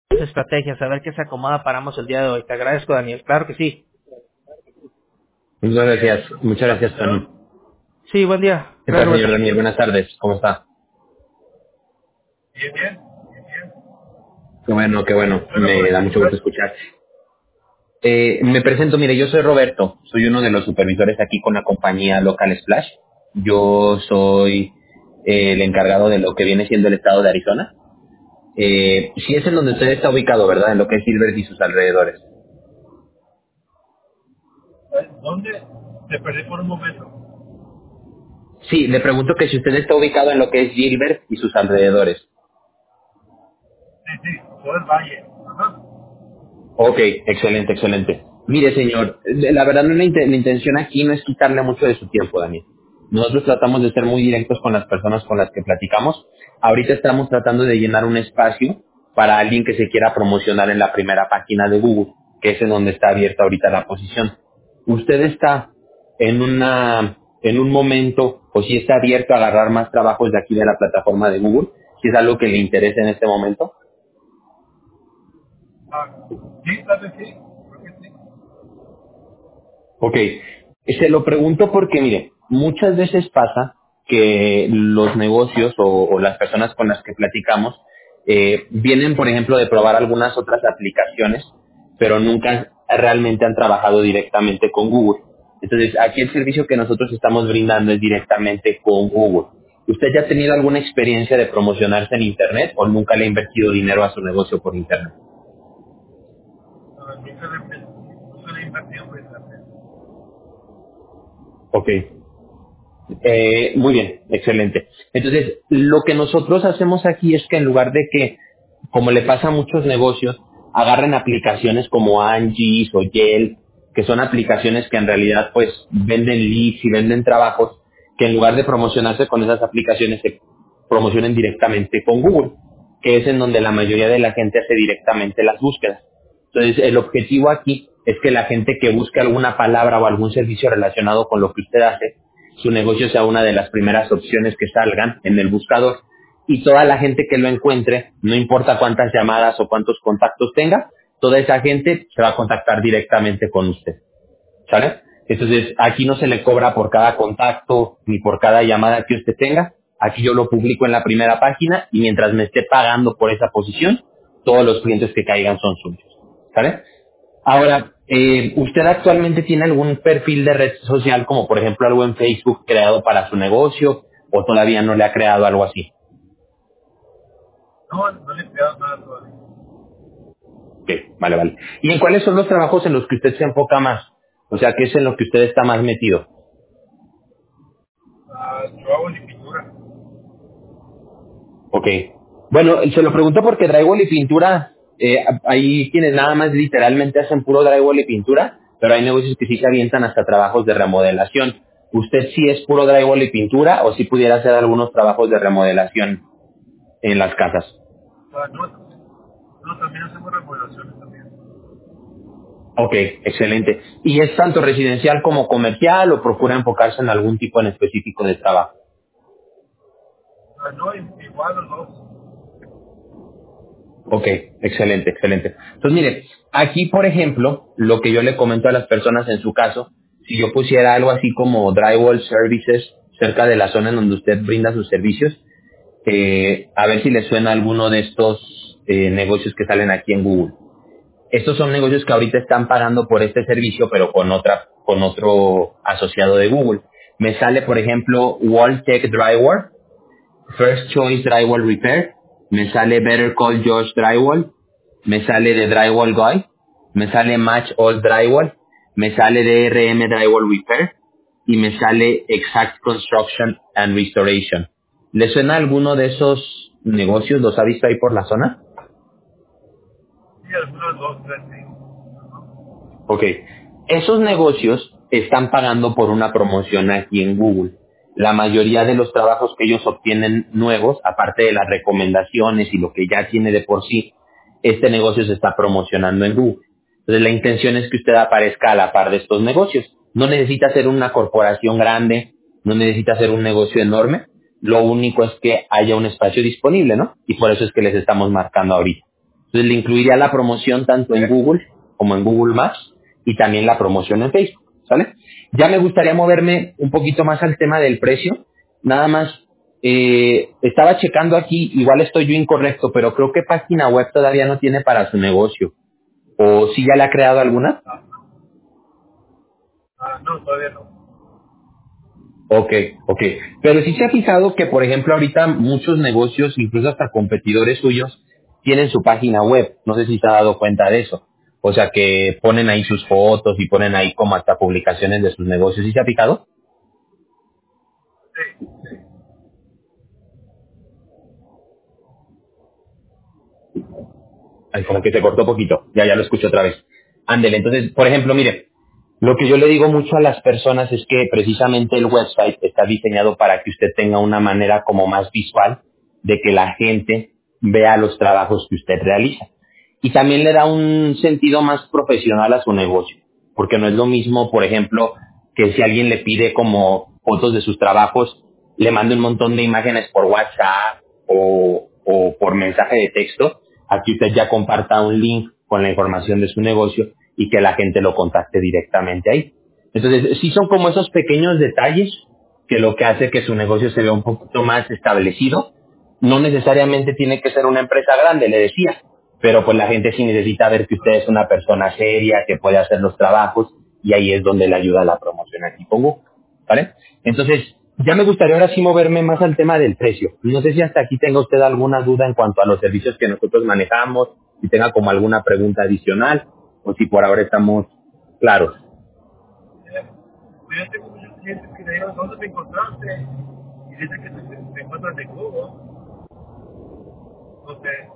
estrategias, a ver qué se acomoda para ambos el día de hoy. Te agradezco, Daniel. Claro que sí. Muchas gracias, Tony. Sí, buen día. ¿Qué Gracias, tal, señor Roberto. Daniel? Buenas tardes, ¿cómo está? Qué bueno, me da mucho gusto escuchar. Me presento, mire, yo soy Roberto, soy uno de los supervisores aquí con la compañía Local Splash. Yo soy el encargado de lo que viene siendo el estado de Arizona. Sí es en donde usted está ubicado, ¿verdad? En lo que es Silver y sus alrededores. Sí, le pregunto que si usted está ubicado en lo que es Gilbert y sus alrededores. Ok, excelente, excelente. Mire, señor, la verdad la intención aquí no es quitarle mucho de su tiempo, Daniel. Nosotros tratamos de ser muy directos con las personas con las que platicamos. Ahorita estamos tratando de llenar un espacio para alguien que se quiera promocionar en la primera página de Google, que es en donde está abierta ahorita la posición. ¿Usted está en un momento, o si está abierto a agarrar más trabajos de aquí de la plataforma de Google? Si es algo que le interesa en este momento. Ok, se lo pregunto porque, mire, muchas veces pasa que los negocios o las personas con las que platicamos vienen, por ejemplo, de probar algunas otras aplicaciones, pero nunca realmente han trabajado directamente con Google. Entonces, aquí el servicio que nosotros estamos brindando es directamente con Google. ¿Usted ya ha tenido alguna experiencia de promocionarse en Internet o nunca le ha invertido dinero a su negocio por Internet? Ok. Muy bien, excelente. Entonces, lo que nosotros hacemos aquí es que en lugar de que, como le pasa a muchos negocios, agarren aplicaciones como Angie's o Yelp, que son aplicaciones que en realidad pues venden leads y venden trabajos, que en lugar de promocionarse con esas aplicaciones se promocionen directamente con Google, que es en donde la mayoría de la gente hace directamente las búsquedas. Entonces, el objetivo aquí es que la gente que busque alguna palabra o algún servicio relacionado con lo que usted hace, su negocio sea una de las primeras opciones que salgan en el buscador. Y toda la gente que lo encuentre, no importa cuántas llamadas o cuántos contactos tenga, toda esa gente se va a contactar directamente con usted. ¿Sale? Entonces, aquí no se le cobra por cada contacto ni por cada llamada que usted tenga. Aquí yo lo publico en la primera página y mientras me esté pagando por esa posición, todos los clientes que caigan son suyos. ¿Sale? Ahora, ¿usted actualmente tiene algún perfil de red social, como por ejemplo algo en Facebook creado para su negocio, o todavía no le ha creado algo así? Ok, vale, vale. ¿Y en cuáles son los trabajos en los que usted se enfoca más? O sea, ¿qué es en lo que usted está más metido? Ok. Bueno, se lo pregunto porque drywall y pintura, hay quienes nada más literalmente hacen puro drywall y pintura, pero hay negocios que sí se avientan hasta trabajos de remodelación. ¿Usted sí es puro drywall y pintura o sí pudiera hacer algunos trabajos de remodelación en las casas? Ok, excelente. ¿Y es tanto residencial como comercial o procura enfocarse en algún tipo en específico de trabajo? Ok, excelente, excelente. Entonces, mire, aquí, por ejemplo, lo que yo le comento a las personas en su caso, si yo pusiera algo así como Drywall Services cerca de la zona en donde usted brinda sus servicios, a ver si le suena alguno de estos negocios que salen aquí en Google. Estos son negocios que ahorita están pagando por este servicio, pero con otro asociado de Google. Me sale, por ejemplo, Walltech Drywall, First Choice Drywall Repair, me sale Better Call Josh Drywall, me sale de Drywall Guy, me sale Match All Drywall, me sale DRM Drywall Repair y me sale Exact Construction and Restoration. ¿Le suena alguno de esos negocios? ¿Los ha visto ahí por la zona? Ok. Esos negocios están pagando por una promoción aquí en Google. La mayoría de los trabajos que ellos obtienen nuevos, aparte de las recomendaciones y lo que ya tiene de por sí, este negocio se está promocionando en Google. Entonces la intención es que usted aparezca a la par de estos negocios. No necesita ser una corporación grande, no necesita ser un negocio enorme. Lo único es que haya un espacio disponible, ¿no? Y por eso es que les estamos marcando ahorita. Entonces le incluiría la promoción tanto en Google como en Google Maps y también la promoción en Facebook, ¿sale? Ya me gustaría moverme un poquito más al tema del precio. Nada más, estaba checando aquí, igual estoy yo incorrecto, pero creo que página web todavía no tiene para su negocio. ¿O si ya le ha creado alguna? No, todavía no. Ok, ok. Pero sí se ha fijado que, por ejemplo, ahorita muchos negocios, incluso hasta competidores suyos, tienen su página web. No sé si se ha dado cuenta de eso. O sea, que ponen ahí sus fotos y ponen ahí como hasta publicaciones de sus negocios. ¿Sí se ha fijado? Ay, como que se cortó poquito. Ya lo escucho otra vez. Ándele. Entonces, por ejemplo, mire, lo que yo le digo mucho a las personas es que precisamente el website está diseñado para que usted tenga una manera como más visual de que la gente vea los trabajos que usted realiza. Y también le da un sentido más profesional a su negocio. Porque no es lo mismo, por ejemplo, que si alguien le pide como fotos de sus trabajos, le mande un montón de imágenes por WhatsApp o por mensaje de texto. Aquí usted ya comparta un link con la información de su negocio y que la gente lo contacte directamente ahí. Entonces, sí son como esos pequeños detalles que lo que hace que su negocio se vea un poquito más establecido. No necesariamente tiene que ser una empresa grande, le decía, pero pues la gente sí necesita ver que usted es una persona seria, que puede hacer los trabajos, y ahí es donde le ayuda la promoción aquí con Google, ¿vale? Entonces, ya me gustaría ahora sí moverme más al tema del precio. No sé si hasta aquí tenga usted alguna duda en cuanto a los servicios que nosotros manejamos, si tenga como alguna pregunta adicional, o si por ahora estamos claros. Yo tengo muchos clientes que me digan, ¿dónde te encontraste? Y dicen que te encuentran en Google. No sé.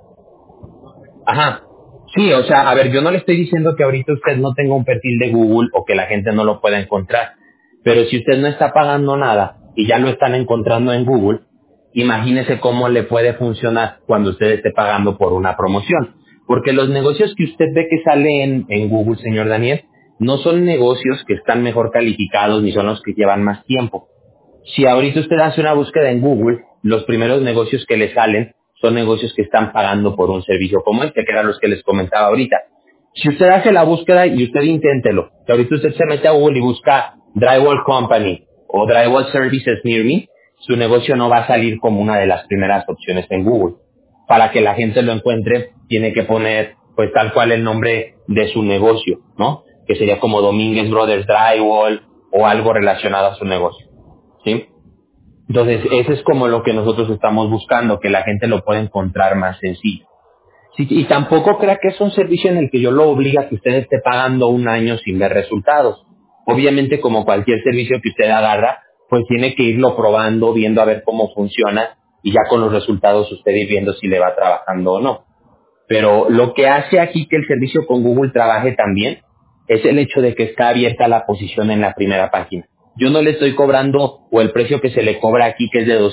Ajá. Sí, o sea, a ver, yo no le estoy diciendo que ahorita usted no tenga un perfil de Google o que la gente no lo pueda encontrar, pero si usted no está pagando nada y ya lo están encontrando en Google, imagínese cómo le puede funcionar cuando usted esté pagando por una promoción. Porque los negocios que usted ve que salen en Google, señor Daniel, no son negocios que están mejor calificados ni son los que llevan más tiempo. Si ahorita usted hace una búsqueda en Google, los primeros negocios que le salen son negocios que están pagando por un servicio como este, que eran los que les comentaba ahorita. Si usted hace la búsqueda y usted inténtelo, que ahorita usted se mete a Google y busca Drywall Company o Drywall Services Near Me, su negocio no va a salir como una de las primeras opciones en Google. Para que la gente lo encuentre, tiene que poner pues tal cual el nombre de su negocio, ¿no? Que sería como Domínguez Brothers Drywall o algo relacionado a su negocio. ¿Sí? Entonces, eso es como lo que nosotros estamos buscando, que la gente lo pueda encontrar más sencillo. Sí, y tampoco crea que es un servicio en el que yo lo obliga a que usted esté pagando un año sin ver resultados. Obviamente, como cualquier servicio que usted agarra, pues tiene que irlo probando, viendo a ver cómo funciona, y ya con los resultados usted ir viendo si le va trabajando o no. Pero lo que hace aquí que el servicio con Google trabaje también es el hecho de que está abierta la posición en la primera página. Yo no le estoy cobrando, o el precio que se le cobra aquí, que es de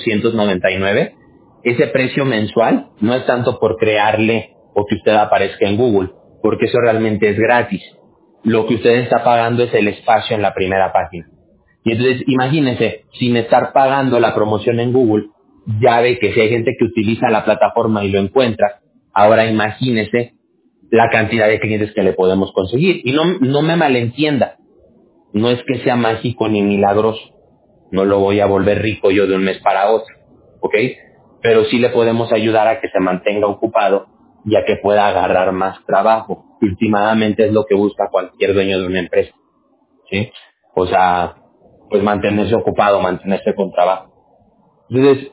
299, ese precio mensual no es tanto por crearle o que usted aparezca en Google, porque eso realmente es gratis. Lo que usted está pagando es el espacio en la primera página. Y entonces, imagínense, sin estar pagando la promoción en Google, ya ve que si hay gente que utiliza la plataforma y lo encuentra, ahora imagínese la cantidad de clientes que le podemos conseguir. Y no me malentienda, no es que sea mágico ni milagroso, no lo voy a volver rico yo de un mes para otro, ¿ok? Pero sí le podemos ayudar a que se mantenga ocupado y a que pueda agarrar más trabajo. Últimamente es lo que busca cualquier dueño de una empresa, ¿sí? O sea, pues mantenerse ocupado, mantenerse con trabajo. Entonces,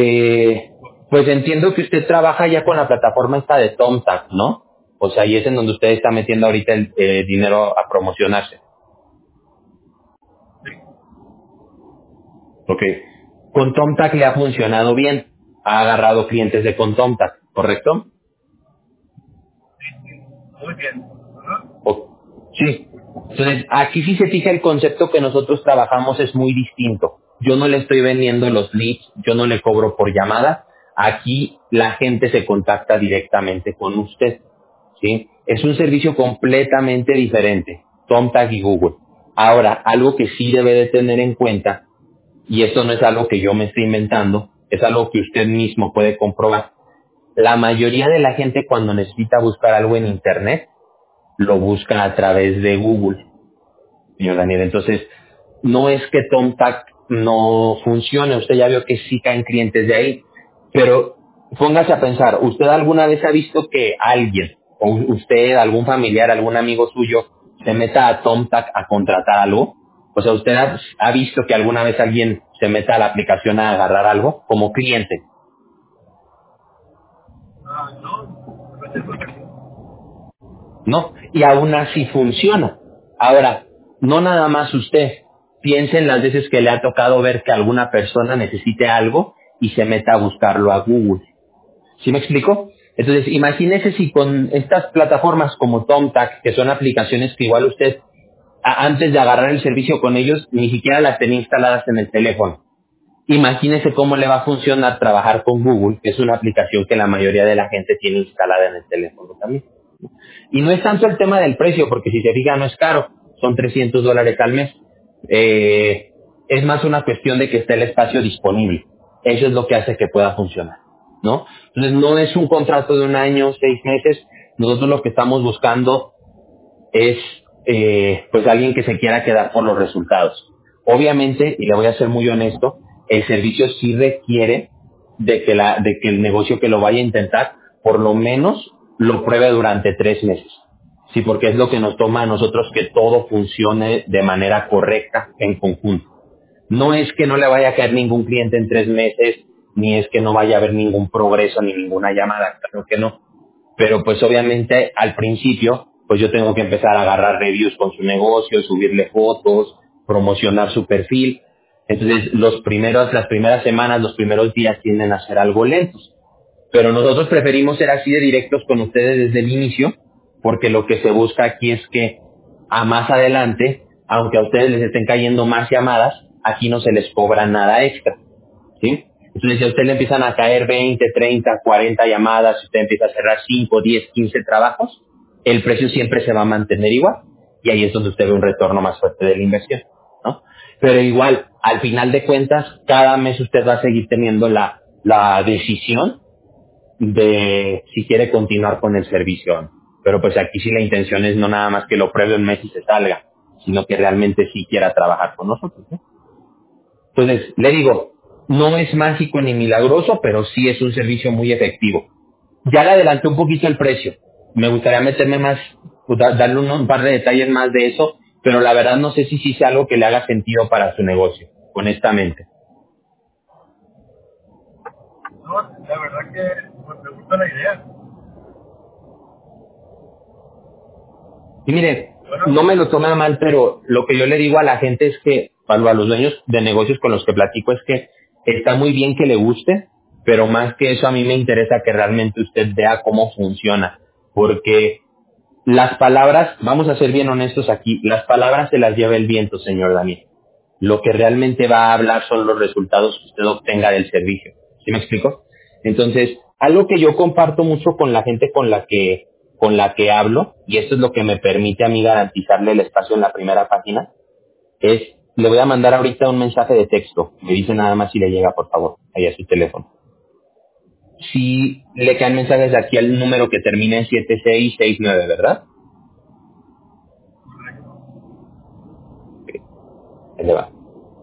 pues entiendo que usted trabaja ya con la plataforma esta de TomTac, ¿no? O sea, y es en donde usted está metiendo ahorita el dinero a promocionarse. Ok. Con TomTac le ha funcionado bien. Ha agarrado clientes de con TomTac, ¿correcto? Muy bien. Ajá. Sí. Entonces, aquí si se fija el concepto que nosotros trabajamos es muy distinto. Yo no le estoy vendiendo los leads, yo no le cobro por llamada. Aquí la gente se contacta directamente con usted, ¿sí? Es un servicio completamente diferente, TomTac y Google. Ahora, algo que sí debe de tener en cuenta, y esto no es algo que yo me esté inventando, es algo que usted mismo puede comprobar. La mayoría de la gente cuando necesita buscar algo en Internet, lo busca a través de Google, señor Daniel. Entonces, no es que Thumbtack no funcione, usted ya vio que sí caen clientes de ahí, pero póngase a pensar, ¿usted alguna vez ha visto que alguien, o usted, algún familiar, algún amigo suyo, se meta a Thumbtack a contratar algo? O sea, ¿usted ha visto que alguna vez alguien se meta a la aplicación a agarrar algo como cliente? No, no es porque sí. ¿No? Y aún así funciona. Ahora, no nada más usted. Piense en las veces que le ha tocado ver que alguna persona necesite algo y se meta a buscarlo a Google. ¿Sí me explico? Entonces, imagínese si con estas plataformas como Thumbtack, que son aplicaciones que igual usted, antes de agarrar el servicio con ellos, ni siquiera las tenía instaladas en el teléfono. Imagínese cómo le va a funcionar trabajar con Google, que es una aplicación que la mayoría de la gente tiene instalada en el teléfono también. Y no es tanto el tema del precio, porque si se fija no es caro, son $300 al mes. Es más una cuestión de que esté el espacio disponible. Eso es lo que hace que pueda funcionar, ¿no? Entonces no es un contrato de 1 año, 6 meses. Nosotros lo que estamos buscando es pues alguien que se quiera quedar por los resultados. Obviamente, y le voy a ser muy honesto, el servicio sí requiere de que el negocio que lo vaya a intentar, por lo menos lo pruebe durante 3 meses. Sí, porque es lo que nos toma a nosotros que todo funcione de manera correcta en conjunto. No es que no le vaya a caer ningún cliente en 3 meses, ni es que no vaya a haber ningún progreso ni ninguna llamada, claro que no. Pero pues obviamente al principio, pues yo tengo que empezar a agarrar reviews con su negocio, subirle fotos, promocionar su perfil. Entonces las primeras semanas, los primeros días tienden a ser algo lentos. Pero nosotros preferimos ser así de directos con ustedes desde el inicio, porque lo que se busca aquí es que a más adelante, aunque a ustedes les estén cayendo más llamadas, aquí no se les cobra nada extra. ¿Sí? Entonces, si a usted le empiezan a caer 20, 30, 40 llamadas, si usted empieza a cerrar 5, 10, 15 trabajos, el precio siempre se va a mantener igual. Y ahí es donde usted ve un retorno más fuerte de la inversión, ¿no? Pero igual, al final de cuentas, cada mes usted va a seguir teniendo la decisión de si quiere continuar con el servicio o no. Pero pues aquí sí la intención es no nada más que lo pruebe un mes y se salga, sino que realmente sí quiera trabajar con nosotros, ¿no? Entonces, le digo, no es mágico ni milagroso, pero sí es un servicio muy efectivo. Ya le adelanté un poquito el precio. Me gustaría meterme más, pues, darle un par de detalles más de eso, pero la verdad no sé si sí sea algo que le haga sentido para su negocio, honestamente. No, la verdad que pues, me gusta la idea. Y mire, Bueno, no me lo tome a mal, pero lo que yo le digo a la gente es que, a los dueños de negocios con los que platico, es que está muy bien que le guste, pero más que eso a mí me interesa que realmente usted vea cómo funciona, porque las palabras, vamos a ser bien honestos aquí, las palabras se las lleva el viento, señor Daniel. Lo que realmente va a hablar son los resultados que usted obtenga del servicio. ¿Sí me explico? Entonces, algo que yo comparto mucho con la gente con la que hablo, y esto es lo que me permite a mí garantizarle el espacio en la primera página, es, le voy a mandar ahorita un mensaje de texto. Me dice nada más si le llega, por favor, ahí a su teléfono. Si le caen mensajes aquí al número que termina en 7669, ¿verdad? Ahí le va.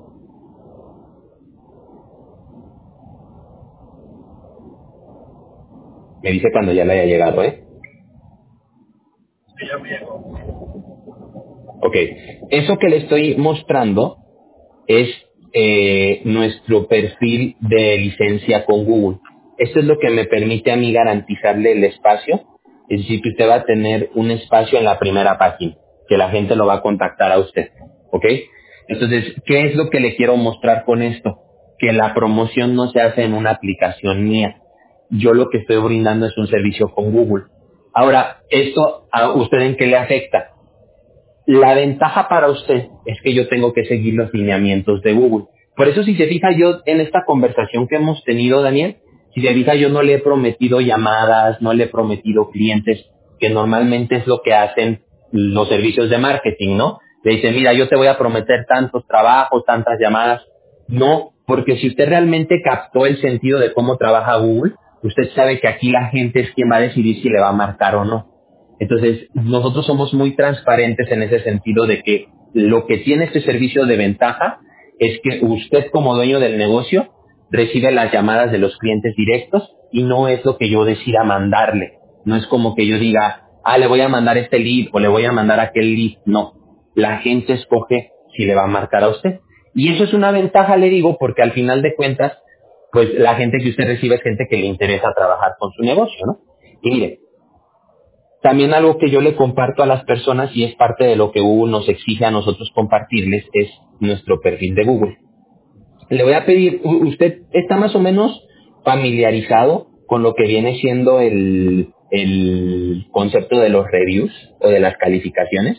Me dice cuando ya le haya llegado, ¿eh? sí, ya me llegó. Ok. Eso que le estoy mostrando es nuestro perfil de licencia con Google. Esto es lo que me permite a mí garantizarle el espacio. Es decir, que usted va a tener un espacio en la primera página, que la gente lo va a contactar a usted. ¿Ok? Entonces, ¿qué es lo que le quiero mostrar con esto? Que la promoción no se hace en una aplicación mía. Yo lo que estoy brindando es un servicio con Google. Ahora, ¿esto a usted en qué le afecta? La ventaja para usted es que yo tengo que seguir los lineamientos de Google. Por eso, si se fija, yo en esta conversación que hemos tenido, Daniel, si se fija, yo no le he prometido llamadas, no le he prometido clientes, que normalmente es lo que hacen los servicios de marketing, ¿no? Le dicen, mira, yo te voy a prometer tantos trabajos, tantas llamadas. No, porque si usted realmente captó el sentido de cómo trabaja Google, usted sabe que aquí la gente es quien va a decidir si le va a marcar o no. Entonces, nosotros somos muy transparentes en ese sentido de que lo que tiene este servicio de ventaja es que usted como dueño del negocio recibe las llamadas de los clientes directos y no es lo que yo decida mandarle. No es como que yo diga, le voy a mandar este lead o le voy a mandar aquel lead. No, la gente escoge si le va a marcar a usted. Y eso es una ventaja, le digo, porque al final de cuentas, pues la gente que usted recibe es gente que le interesa trabajar con su negocio, ¿no? Y mire, también algo que yo le comparto a las personas y es parte de lo que Google nos exige a nosotros compartirles es nuestro perfil de Google. Le voy a pedir, ¿usted está más o menos familiarizado con lo que viene siendo el concepto de los reviews o de las calificaciones?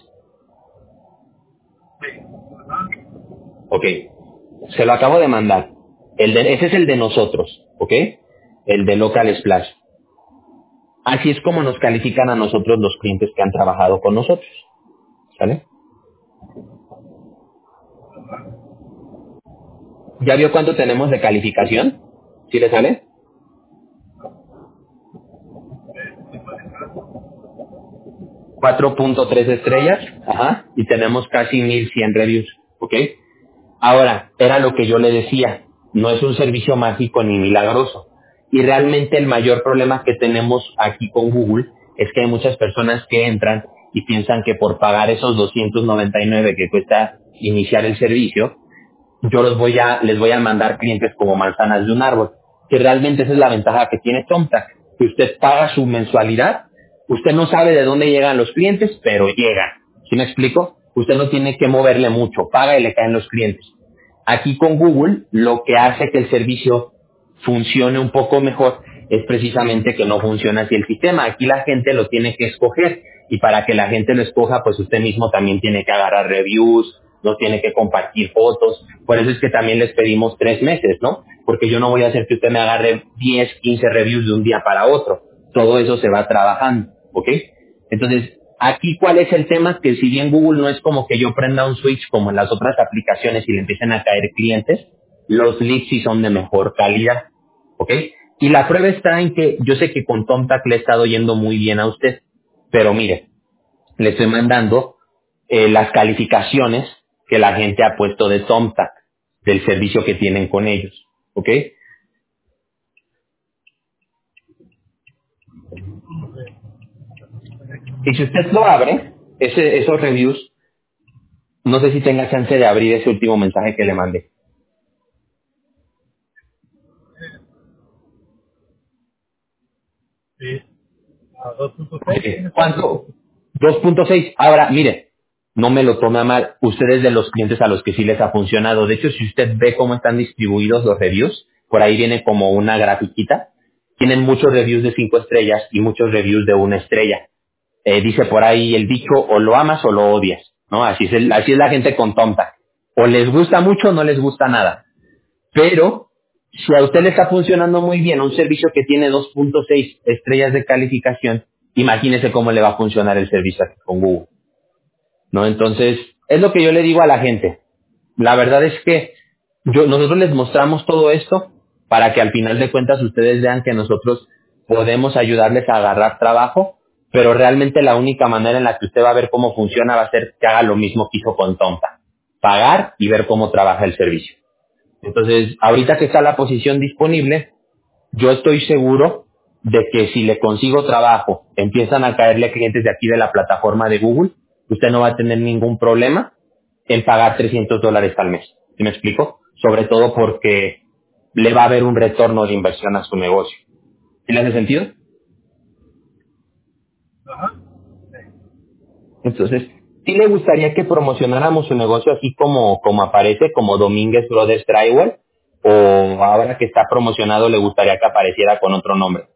Sí. Ajá. Ok, se lo acabo de mandar. Ese es el de nosotros, ¿ok? El de Local Splash. Así es como nos califican a nosotros los clientes que han trabajado con nosotros, ¿sale? ¿Ya vio cuánto tenemos de calificación? ¿Sí le sale? 4.3 estrellas, ajá, y tenemos casi 1,100 reviews, ¿ok? Ahora, era lo que yo le decía, no es un servicio mágico ni milagroso. Y realmente el mayor problema que tenemos aquí con Google es que hay muchas personas que entran y piensan que por pagar esos 299 que cuesta iniciar el servicio, yo les voy a mandar clientes como manzanas de un árbol, que realmente esa es la ventaja que tiene Thumbtack, que usted paga su mensualidad, usted no sabe de dónde llegan los clientes, pero llegan. ¿Sí me explico? Usted no tiene que moverle mucho, paga y le caen los clientes. Aquí con Google, lo que hace que el servicio funcione un poco mejor es precisamente que no funciona así el sistema. Aquí la gente lo tiene que escoger y para que la gente lo escoja, pues usted mismo también tiene que agarrar reviews, no tiene que compartir fotos. Por eso es que también les pedimos 3 meses, ¿no? Porque yo no voy a hacer que usted me agarre 10, 15 reviews de un día para otro. Todo eso se va trabajando, ¿ok? Entonces, aquí cuál es el tema, que si bien Google no es como que yo prenda un switch como en las otras aplicaciones y le empiecen a caer clientes, los leads sí son de mejor calidad, ¿ok? Y la prueba está en que yo sé que con Thumbtack le he estado yendo muy bien a usted, pero mire, le estoy mandando las calificaciones que la gente ha puesto de Thumbtack, del servicio que tienen con ellos, ¿ok? Y si usted lo abre, esos reviews, no sé si tenga chance de abrir ese último mensaje que le mandé. Sí. A 2.6 Ok. tienes. ¿Cuánto? 2.6. Ahora, mire, no me lo tome a mal. Ustedes de los clientes a los que sí les ha funcionado. De hecho, si usted ve cómo están distribuidos los reviews, por ahí viene como una grafiquita. Tienen muchos reviews de 5 estrellas y muchos reviews de 1 estrella. Dice por ahí el dicho, o lo amas o lo odias, ¿no? Así es la gente con tonta. O les gusta mucho o no les gusta nada. Pero, si a usted le está funcionando muy bien un servicio que tiene 2.6 estrellas de calificación, imagínese cómo le va a funcionar el servicio aquí con Google, ¿no? Entonces, es lo que yo le digo a la gente. La verdad es que nosotros les mostramos todo esto para que al final de cuentas ustedes vean que nosotros podemos ayudarles a agarrar trabajo, pero realmente la única manera en la que usted va a ver cómo funciona va a ser que haga lo mismo que hizo con Tompa, pagar y ver cómo trabaja el servicio. Entonces, ahorita que está la posición disponible, yo estoy seguro de que si le consigo trabajo, empiezan a caerle clientes de aquí de la plataforma de Google, usted no va a tener ningún problema en pagar $300 al mes. ¿Sí me explico? Sobre todo porque le va a haber un retorno de inversión a su negocio. ¿Sí le hace sentido? Ajá. Sí. Entonces, ¿sí le gustaría que promocionáramos su negocio así como aparece, como Domínguez Brothers Drywall? ¿O ahora que está promocionado le gustaría que apareciera con otro nombre?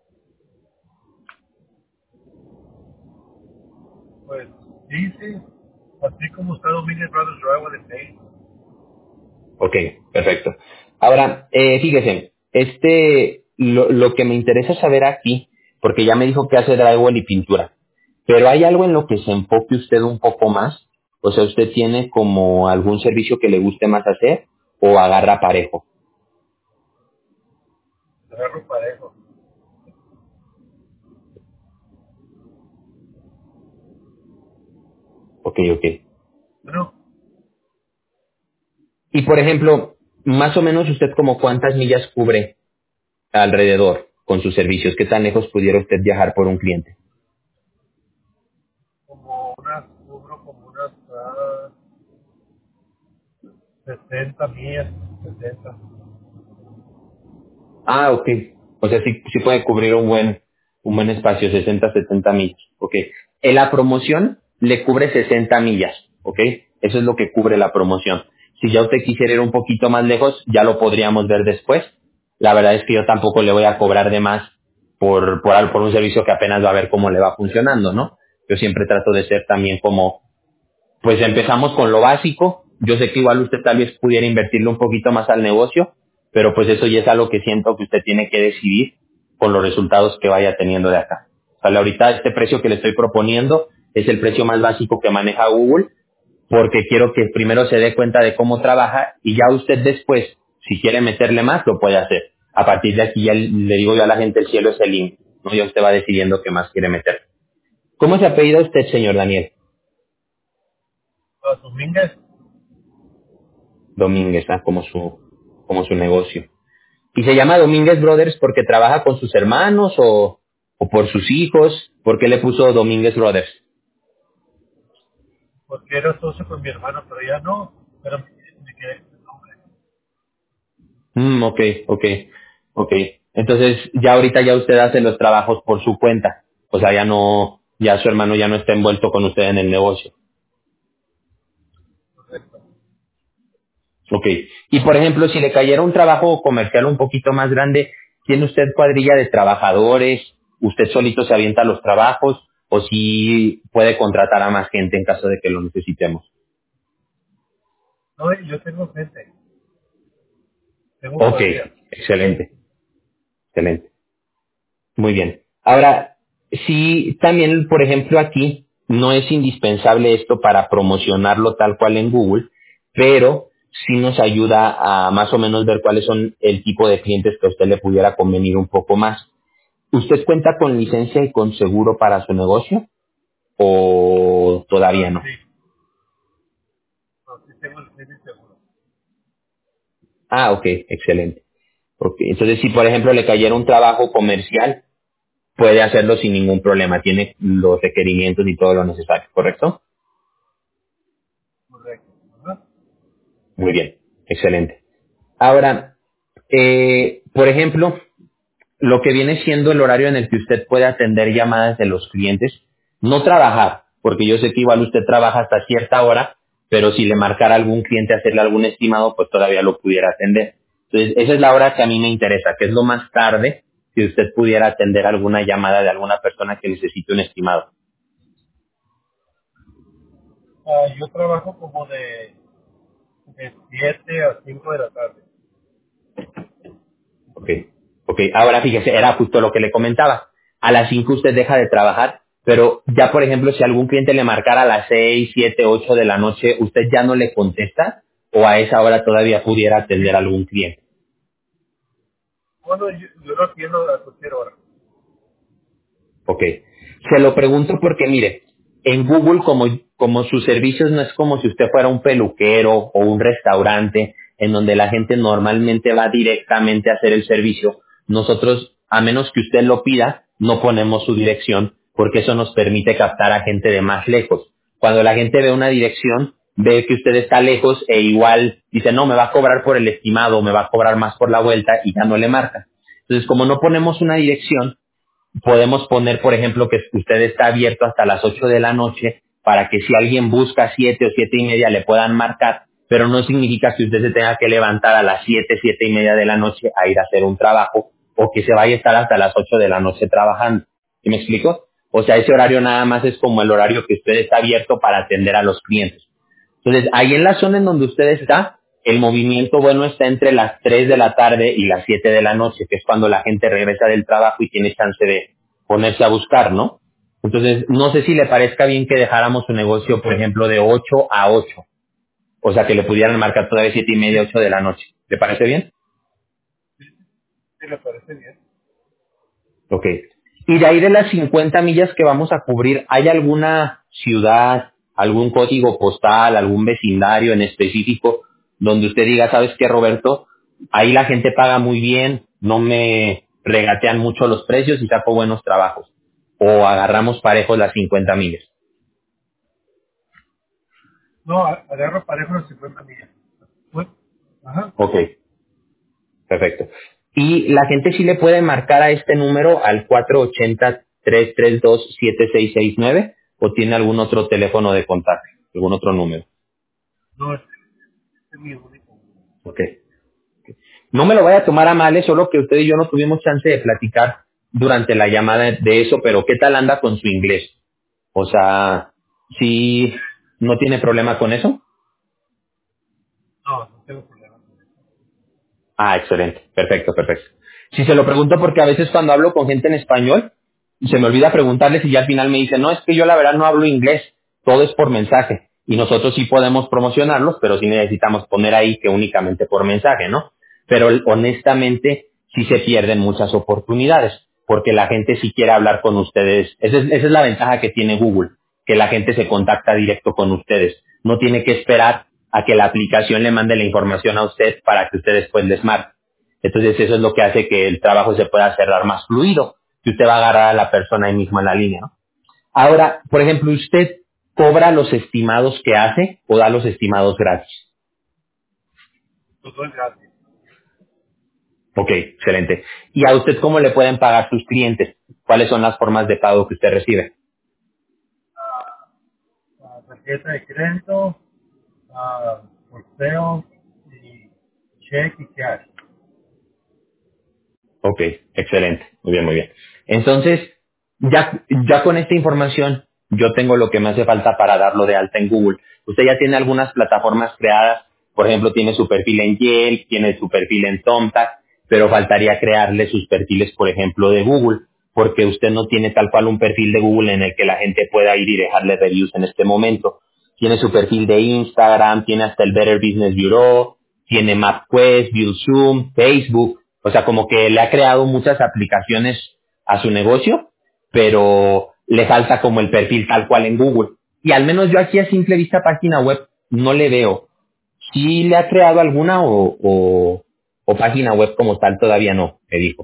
Pues, sí, sí. Así como está Domínguez Brothers Drywall en Maine. Ok, perfecto. Ahora, fíjese, lo que me interesa saber aquí, porque ya me dijo que hace drywall y pintura, pero ¿hay algo en lo que se enfoque usted un poco más? O sea, ¿usted tiene como algún servicio que le guste más hacer o agarra parejo? Agarro parejo. ok. Bueno, Y por ejemplo, más o menos usted como cuántas millas cubre alrededor con sus servicios, ¿qué tan lejos pudiera usted viajar por un cliente? cubro como unas 60 millas, 70. Ah, ok. O sea, sí puede cubrir un buen espacio, 60, 70 millas. Ok. En la promoción le cubre 60 millas. Ok. Eso es lo que cubre la promoción. Si ya usted quisiera ir un poquito más lejos, ya lo podríamos ver después. La verdad es que yo tampoco le voy a cobrar de más por un servicio que apenas va a ver cómo le va funcionando, ¿no? Yo siempre trato de ser también como, pues empezamos con lo básico. Yo sé que igual usted tal vez pudiera invertirle un poquito más al negocio, pero pues eso ya es algo que siento que usted tiene que decidir con los resultados que vaya teniendo de acá. O sea, ahorita este precio que le estoy proponiendo es el precio más básico que maneja Google, porque quiero que primero se dé cuenta de cómo trabaja y ya usted después, si quiere meterle más, lo puede hacer. A partir de aquí ya le digo yo a la gente, el cielo es el límite, ¿no? Ya usted va decidiendo qué más quiere meter. ¿Cómo se apellida usted, señor Daniel? Los domingos, Domínguez, ¿ah? Como su negocio. ¿Y se llama Domínguez Brothers porque trabaja con sus hermanos o por sus hijos? ¿Por qué le puso Domínguez Brothers? porque era socio con mi hermano, pero ya no, pero me quedé con el nombre. Ok, ok, ok. Entonces, ya ahorita ya usted hace los trabajos por su cuenta. O sea, ya su hermano ya no está envuelto con usted en el negocio. Correcto. Ok. Y por ejemplo, si le cayera un trabajo comercial un poquito más grande, ¿tiene usted cuadrilla de trabajadores? ¿Usted solito se avienta los trabajos? ¿O si puede contratar a más gente en caso de que lo necesitemos? No, yo tengo gente, tengo Ok, cuadrilla. excelente, excelente. Muy bien. Ahora, si también, por ejemplo, aquí no es indispensable esto para promocionarlo tal cual en Google, pero sí nos ayuda a más o menos ver cuáles son el tipo de clientes que a usted le pudiera convenir un poco más. ¿Usted cuenta con licencia y con seguro para su negocio o todavía no? Sí, no, sí tengo el cliente seguro. Ah, ok, excelente. Ok, entonces si por ejemplo le cayera un trabajo comercial, puede hacerlo sin ningún problema, tiene los requerimientos y todo lo necesario, ¿correcto? Correcto. Ajá. Muy bien, excelente. Ahora, por ejemplo, lo que viene siendo el horario en el que usted puede atender llamadas de los clientes, no trabajar, porque yo sé que igual usted trabaja hasta cierta hora, pero si le marcara a algún cliente hacerle algún estimado, pues todavía lo pudiera atender. Entonces, esa es la hora que a mí me interesa, que es lo más tarde que usted pudiera atender alguna llamada de alguna persona que necesite un estimado. Yo trabajo como de 7 a 5 de la tarde. Ok, ok. Ahora fíjese, era justo lo que le comentaba. A las 5 usted deja de trabajar, pero ya por ejemplo, si algún cliente le marcara a las 6, 7, 8 de la noche, ¿usted ya no le contesta? ¿O a esa hora todavía pudiera atender a algún cliente? Bueno, yo lo atiendo a cualquier hora. Ok. Se lo pregunto porque, mire, en Google, como sus servicios no es como si usted fuera un peluquero o un restaurante en donde la gente normalmente va directamente a hacer el servicio, nosotros, a menos que usted lo pida, no ponemos su dirección porque eso nos permite captar a gente de más lejos. Cuando la gente ve una dirección, ve que usted está lejos e igual dice, no, me va a cobrar por el estimado, me va a cobrar más por la vuelta y ya no le marca. Entonces, como no ponemos una dirección, podemos poner, por ejemplo, que usted está abierto hasta las 8 de la noche para que si alguien busca 7 o 7 y media le puedan marcar, pero no significa que usted se tenga que levantar a las 7, 7 y media de la noche a ir a hacer un trabajo o que se vaya a estar hasta las 8 de la noche trabajando. ¿Sí me explico? O sea, ese horario nada más es como el horario que usted está abierto para atender a los clientes. Entonces, ahí en la zona en donde usted está, el movimiento bueno está entre las 3 de la tarde y las 7 de la noche, que es cuando la gente regresa del trabajo y tiene chance de ponerse a buscar, ¿no? Entonces, no sé si le parezca bien que dejáramos su negocio, por ejemplo, de 8 a 8, o sea, que le pudieran marcar todavía 7 y media, 8 de la noche. ¿Le parece bien? Si le parece bien. Ok. Y de ahí de las 50 millas que vamos a cubrir, ¿hay alguna ciudad, algún código postal, algún vecindario en específico, donde usted diga, ¿sabes qué, Roberto? Ahí la gente paga muy bien, no me regatean mucho los precios y saco buenos trabajos. O agarramos parejos las 50 millas. No, agarro parejo los 50 millas. Bueno, ajá. Ok, perfecto. Y la gente sí le puede marcar a este número al 480-332-7669 o tiene algún otro teléfono de contacto, algún otro número. No, es mi único. Ok. No me lo vaya a tomar a mal, es solo que usted y yo no tuvimos chance de platicar durante la llamada de eso, pero ¿qué tal anda con su inglés? O sea, ¿sí no tiene problema con eso? No, no tengo problema con eso. Ah, excelente, perfecto, perfecto. Si se lo pregunto porque a veces cuando hablo con gente en español, se me olvida preguntarles y ya al final me dicen, no, es que yo la verdad no hablo inglés, todo es por mensaje. Y nosotros sí podemos promocionarlos, pero sí necesitamos poner ahí que únicamente por mensaje, ¿no? Pero honestamente sí se pierden muchas oportunidades, porque la gente sí quiere hablar con ustedes. Esa es la ventaja que tiene Google, que la gente se contacta directo con ustedes. No tiene que esperar a que la aplicación le mande la información a usted para que usted después les marque. Entonces eso es lo que hace que el trabajo se pueda cerrar más fluido, que usted va a agarrar a la persona ahí mismo en la línea, ¿no? Ahora, por ejemplo, ¿usted cobra los estimados que hace o da los estimados gratis? Todo es gratis. Ok, excelente. ¿Y a usted cómo le pueden pagar sus clientes? ¿Cuáles son las formas de pago que usted recibe? Tarjeta de crédito, porteo y cheque y cash. Ok, excelente. Muy bien, muy bien. Entonces, ya con esta información, yo tengo lo que me hace falta para darlo de alta en Google. Usted ya tiene algunas plataformas creadas, por ejemplo, tiene su perfil en Yelp, tiene su perfil en Thumbtack, pero faltaría crearle sus perfiles, por ejemplo, de Google, porque usted no tiene tal cual un perfil de Google en el que la gente pueda ir y dejarle reviews en este momento. Tiene su perfil de Instagram, tiene hasta el Better Business Bureau, tiene MapQuest, ViewZoom, Facebook, o sea, como que le ha creado muchas aplicaciones a su negocio, pero le falta como el perfil tal cual en Google. Y al menos yo aquí a simple vista página web no le veo. ¿Sí le ha creado alguna o página web como tal todavía no? Me dijo.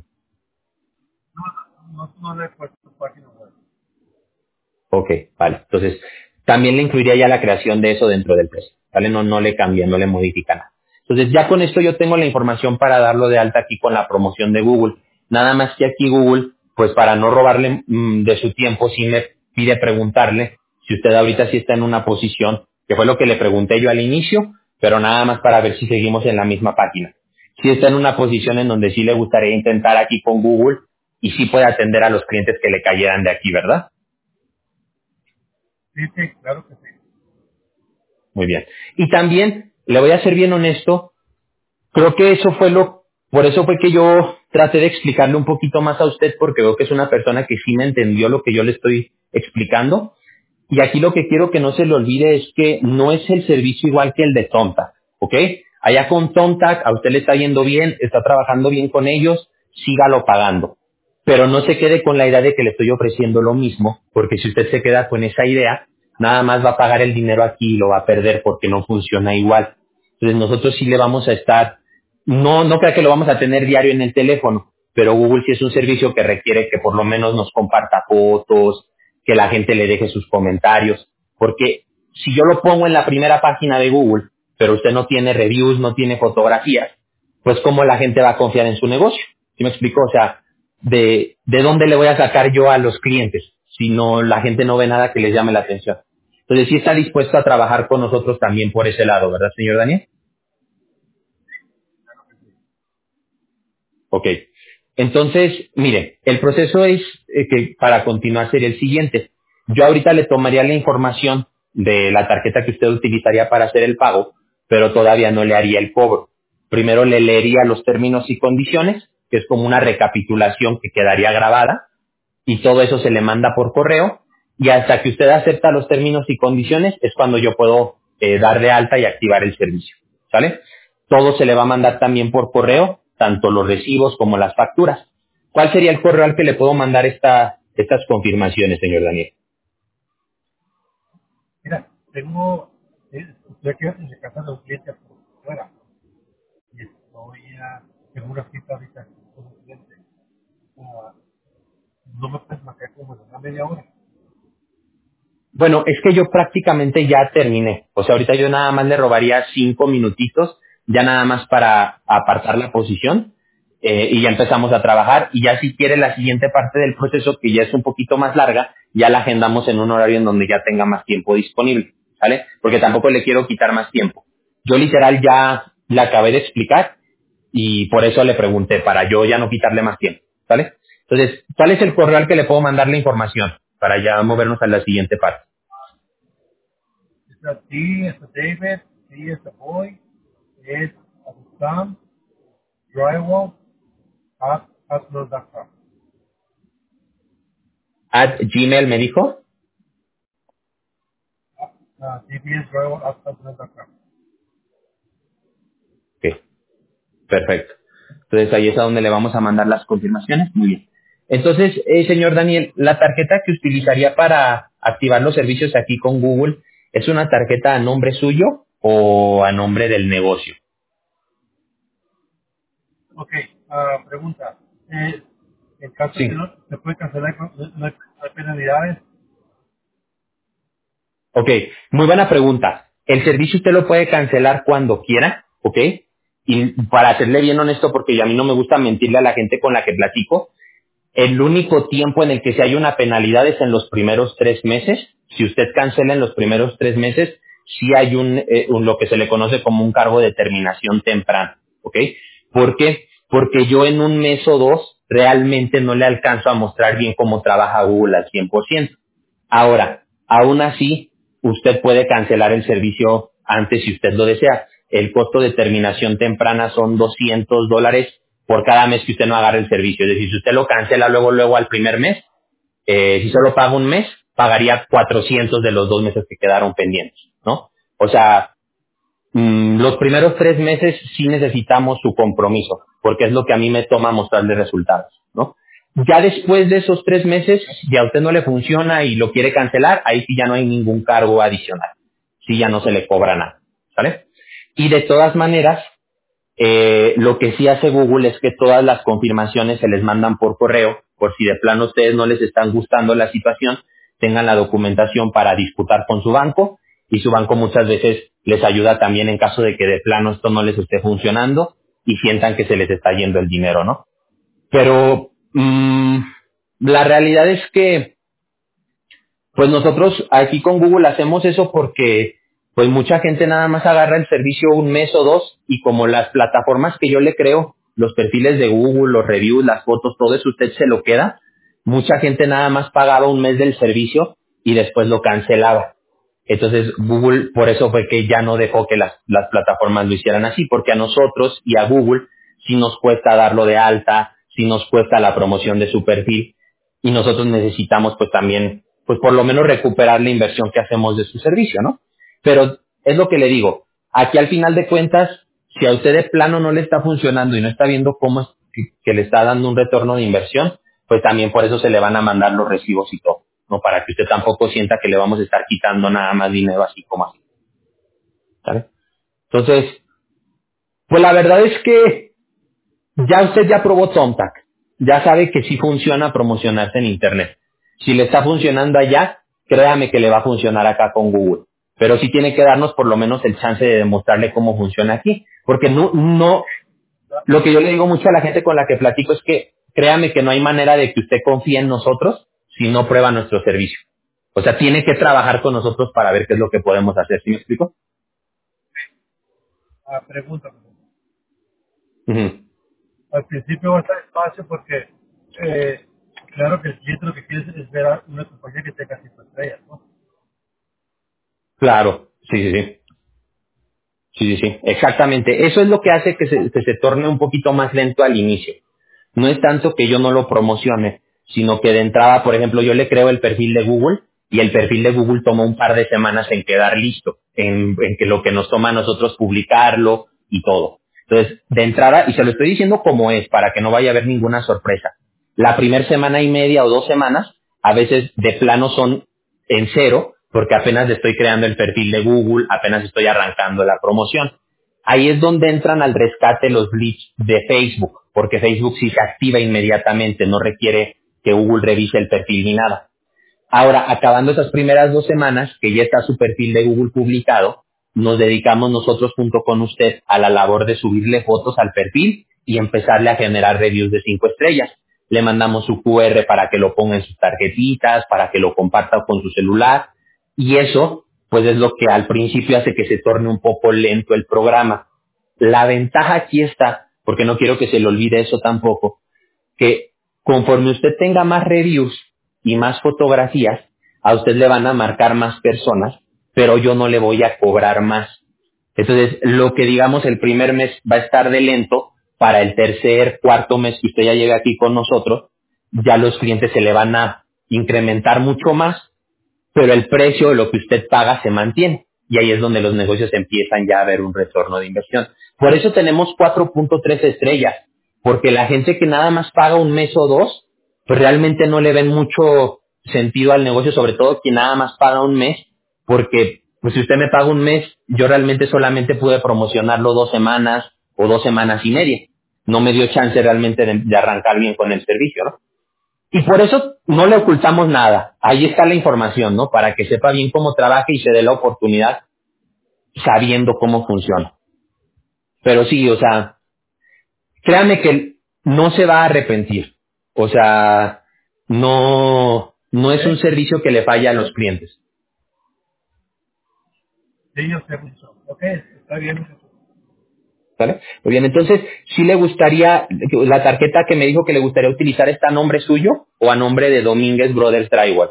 No le he puesto página web. Ok, vale. Entonces, también le incluiría ya la creación de eso dentro del precio. ¿Vale? No le cambia, no le modifica nada. Entonces, ya con esto yo tengo la información para darlo de alta aquí con la promoción de Google. Nada más que aquí Google, pues para no robarle de su tiempo, sí me pide preguntarle si usted ahorita sí está en una posición, que fue lo que le pregunté yo al inicio, pero nada más para ver si seguimos en la misma página. Si está en una posición en donde sí le gustaría intentar aquí con Google y sí puede atender a los clientes que le cayeran de aquí, ¿verdad? Sí, sí, claro que sí. Muy bien. Y también, le voy a ser bien honesto, creo que por eso fue que yo traté de explicarle un poquito más a usted, porque veo que es una persona que sí me entendió lo que yo le estoy explicando. Y aquí lo que quiero que no se le olvide es que no es el servicio igual que el de Thumbtack, ¿ok? Allá con Thumbtack a usted le está yendo bien, está trabajando bien con ellos, sígalo pagando. Pero no se quede con la idea de que le estoy ofreciendo lo mismo, porque si usted se queda con esa idea, nada más va a pagar el dinero aquí y lo va a perder porque no funciona igual. Entonces nosotros sí le vamos a estar, no creo que lo vamos a tener diario en el teléfono, pero Google sí es un servicio que requiere que por lo menos nos comparta fotos, que la gente le deje sus comentarios, porque si yo lo pongo en la primera página de Google, pero usted no tiene reviews, no tiene fotografías, pues cómo la gente va a confiar en su negocio. ¿Sí me explico? O sea, de dónde le voy a sacar yo a los clientes si no la gente no ve nada que les llame la atención. Entonces sí está dispuesto a trabajar con nosotros también por ese lado, ¿verdad, señor Daniel? Ok. Entonces, mire, el proceso es que para continuar sería el siguiente. Yo ahorita le tomaría la información de la tarjeta que usted utilizaría para hacer el pago, pero todavía no le haría el cobro. Primero le leería los términos y condiciones, que es como una recapitulación que quedaría grabada, y todo eso se le manda por correo, y hasta que usted acepta los términos y condiciones es cuando yo puedo dar de alta y activar el servicio. ¿Sale? Todo se le va a mandar también por correo, tanto los recibos como las facturas. ¿Cuál sería el correo al que le puedo mandar estas confirmaciones, señor Daniel? Mira, estoy aquí en la casa de un cliente por fuera y tengo una cita ahorita con un cliente. Ah, no me puedes marcar como en una media hora. Bueno, es que yo prácticamente ya terminé. O sea, ahorita yo nada más le robaría 5 minutitos, ya nada más para apartar la posición, y ya empezamos a trabajar. Y ya si quiere la siguiente parte del proceso, que ya es un poquito más larga, ya la agendamos en un horario en donde ya tenga más tiempo disponible, ¿vale? Porque tampoco le quiero quitar más tiempo. Yo literal ya la acabé de explicar y por eso le pregunté, para yo ya no quitarle más tiempo, ¿vale? Entonces, ¿cuál es el correo al que le puedo mandar la información? Para ya movernos a la siguiente parte. Está T, está David, T, está Boy, es Sam, Drywall, @hotmail.com. At Gmail me dijo. DBS Drywall @hotmail.com. Ok, perfecto. Entonces ahí es a donde le vamos a mandar las confirmaciones. Muy bien. Entonces, señor Daniel, la tarjeta que utilizaría para activar los servicios aquí con Google, ¿es una tarjeta a nombre suyo o a nombre del negocio? Ok, pregunta. En caso de que Sí. no se puede cancelar, no hay penalidades. Ok, muy buena pregunta. El servicio usted lo puede cancelar cuando quiera, ¿ok? Y para serle bien honesto, porque a mí no me gusta mentirle a la gente con la que platico, el único tiempo en el que se hay una penalidad es en los primeros 3 meses. Si usted cancela en los primeros 3 meses, sí hay lo que se le conoce como un cargo de terminación temprana, ¿ok? ¿Por qué? Porque yo en un mes o dos realmente no le alcanzo a mostrar bien cómo trabaja Google al 100%. Ahora, aún así, usted puede cancelar el servicio antes si usted lo desea. El costo de terminación temprana son $200 por cada mes que usted no agarre el servicio. Es decir, si usted lo cancela luego al primer mes, si solo paga un mes, pagaría 400 de los 2 meses que quedaron pendientes, ¿no? O sea, los primeros 3 meses sí necesitamos su compromiso, porque es lo que a mí me toma mostrarle resultados, ¿no? Ya después de esos 3 meses, ya a usted no le funciona y lo quiere cancelar, ahí sí ya no hay ningún cargo adicional. Sí ya no se le cobra nada, ¿vale? Y de todas maneras, lo que sí hace Google es que todas las confirmaciones se les mandan por correo, por si de plano a ustedes no les están gustando la situación, tengan la documentación para disputar con su banco y su banco muchas veces les ayuda también en caso de que de plano esto no les esté funcionando y sientan que se les está yendo el dinero, ¿no? Pero la realidad es que pues nosotros aquí con Google hacemos eso porque pues mucha gente nada más agarra el servicio un mes o dos y como las plataformas que yo le creo, los perfiles de Google, los reviews, las fotos, todo eso usted se lo queda. Mucha gente nada más pagaba un mes del servicio y después lo cancelaba. Entonces Google por eso fue que ya no dejó que las plataformas lo hicieran así, porque a nosotros y a Google sí nos cuesta darlo de alta, sí nos cuesta la promoción de su perfil y nosotros necesitamos pues también, pues por lo menos recuperar la inversión que hacemos de su servicio, ¿no? Pero es lo que le digo, aquí al final de cuentas, si a usted de plano no le está funcionando y no está viendo cómo es que le está dando un retorno de inversión, pues también por eso se le van a mandar los recibos y todo, ¿no? Para que usted tampoco sienta que le vamos a estar quitando nada más dinero así como así, ¿sabe? Entonces, pues la verdad es que ya usted ya probó Thumbtack, ya sabe que sí funciona promocionarse en Internet. Si le está funcionando allá, créame que le va a funcionar acá con Google. Pero sí tiene que darnos por lo menos el chance de demostrarle cómo funciona aquí. Porque lo que yo le digo mucho a la gente con la que platico es que créame que no hay manera de que usted confíe en nosotros si no prueba nuestro servicio. O sea, tiene que trabajar con nosotros para ver qué es lo que podemos hacer. ¿Sí me explico? Pregunta. Ujú. Al principio va a estar espacio porque, claro que el cliente lo que quiere es ver a una compañía que tenga 5 estrellas, ¿no? Claro, sí, sí, sí. Sí, sí, sí, exactamente. Eso es lo que hace que se torne un poquito más lento al inicio. No es tanto que yo no lo promocione, sino que de entrada, por ejemplo, yo le creo el perfil de Google y el perfil de Google toma un par de semanas en quedar listo, en que lo que nos toma a nosotros publicarlo y todo. Entonces, de entrada, y se lo estoy diciendo como es, para que no vaya a haber ninguna sorpresa. La primera semana y media o 2 semanas, a veces de plano son en cero, porque apenas estoy creando el perfil de Google, apenas estoy arrancando la promoción. Ahí es donde entran al rescate los leads de Facebook, porque Facebook sí se activa inmediatamente, no requiere que Google revise el perfil ni nada. Ahora, acabando esas primeras 2 semanas, que ya está su perfil de Google publicado, nos dedicamos nosotros junto con usted a la labor de subirle fotos al perfil y empezarle a generar reviews de 5 estrellas. Le mandamos su QR para que lo ponga en sus tarjetitas, para que lo comparta con su celular, y eso, pues es lo que al principio hace que se torne un poco lento el programa. La ventaja aquí está, porque no quiero que se le olvide eso tampoco, que conforme usted tenga más reviews y más fotografías, a usted le van a marcar más personas, pero yo no le voy a cobrar más. Entonces, lo que digamos el primer mes va a estar de lento, para el tercer, cuarto mes que usted ya llegue aquí con nosotros, ya los clientes se le van a incrementar mucho más, pero el precio de lo que usted paga se mantiene. Y ahí es donde los negocios empiezan ya a ver un retorno de inversión. Por eso tenemos 4.3 estrellas, porque la gente que nada más paga un mes o dos, pues realmente no le ven mucho sentido al negocio, sobre todo quien nada más paga un mes, porque pues si usted me paga un mes, yo realmente solamente pude promocionarlo 2 semanas o 2 semanas y media. No me dio chance realmente de arrancar bien con el servicio, ¿no? Y por eso no le ocultamos nada. Ahí está la información, ¿no? Para que sepa bien cómo trabaja y se dé la oportunidad sabiendo cómo funciona. Pero sí, o sea, créame que no se va a arrepentir. O sea, no es un ¿Sí? servicio que le falla a los clientes. Sí, yo sé mucho. Ok, está bien. ¿Vale? Muy bien, entonces, ¿sí le gustaría, la tarjeta que me dijo que le gustaría utilizar, está a nombre suyo o a nombre de Domínguez Brothers Drywall?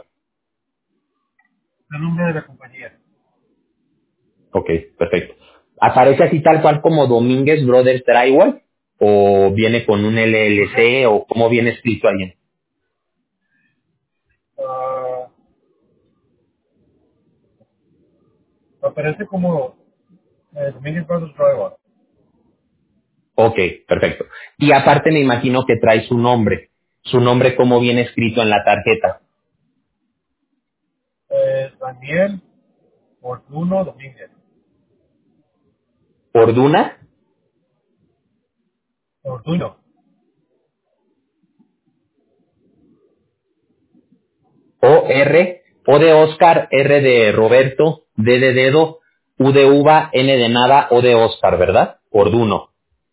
El nombre de la compañía. Ok, perfecto. ¿Aparece así tal cual como Domínguez Brothers Drywall? ¿O viene con un Ajá. LLC? ¿O cómo viene escrito ahí? Ah, aparece como Dominion Brothers Driver. Ok, perfecto. Y aparte me imagino que trae su nombre. Su nombre, ¿cómo viene escrito en la tarjeta? Daniel Fortuno Domínguez. ¿Orduna? Fortuno. O-R, O de Oscar, R de Roberto, D de dedo, U de uva, N de nada, O de Oscar, ¿verdad? Orduno.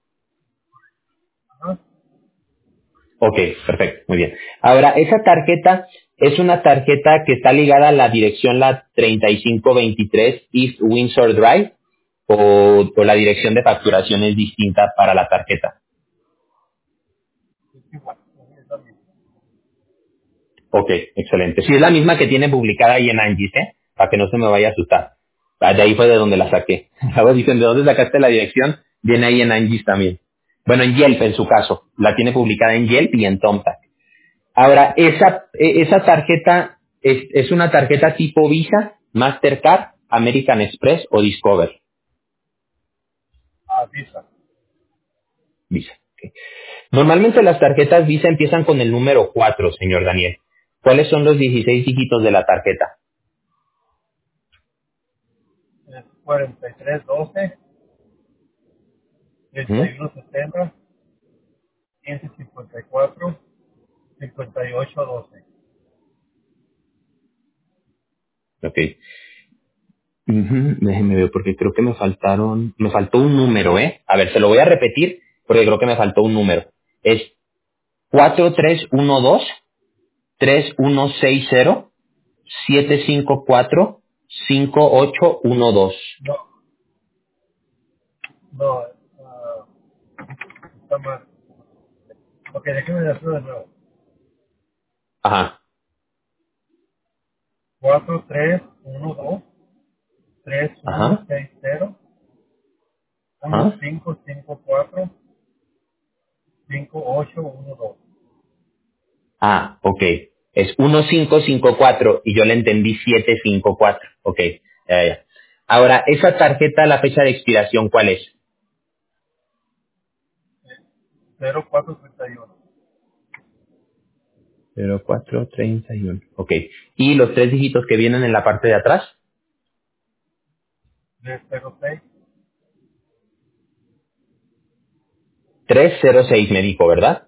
Ajá. Ok, perfecto, muy bien. Ahora, esa tarjeta es una tarjeta que está ligada a la dirección la 3523 East Windsor Drive, o la dirección de facturación es distinta para la tarjeta. Es igual. Es la misma. Ok, excelente. Sí, es la misma que tiene publicada ahí en Angie's, ¿eh? Para que no se me vaya a asustar. Ah, de ahí fue de donde la saqué. Ahora dicen, ¿de dónde sacaste la dirección? Viene ahí en Angie's también. Bueno, en Yelp en su caso. La tiene publicada en Yelp y en Thumbtack. Ahora, esa tarjeta es una tarjeta tipo Visa, Mastercard, American Express o Discover. Visa. Visa. Ok. Normalmente las tarjetas Visa empiezan con el número 4, señor Daniel. ¿Cuáles son los 16 dígitos de la tarjeta? Es 4312 ¿Mm? 3170 1554 5812. Ok. Ujú, déjeme ver porque creo que me faltó un número, ¿eh? A ver, se lo voy a repetir porque creo que me faltó un número. Es 4312-3160-754-5812. No, no, está mal. Ok, déjeme decirlo de nuevo. Ajá, 4312 ajá, 3160 ajá. 1554 5812. Ah, ok. Es 1554 y yo le entendí 754. Ok, ya, ya. Ahora, esa tarjeta, la fecha de expiración, ¿cuál es? 0431. 0431. Ok. ¿Y los 3 dígitos que vienen en la parte de atrás? 306. 306 me dijo, ¿verdad?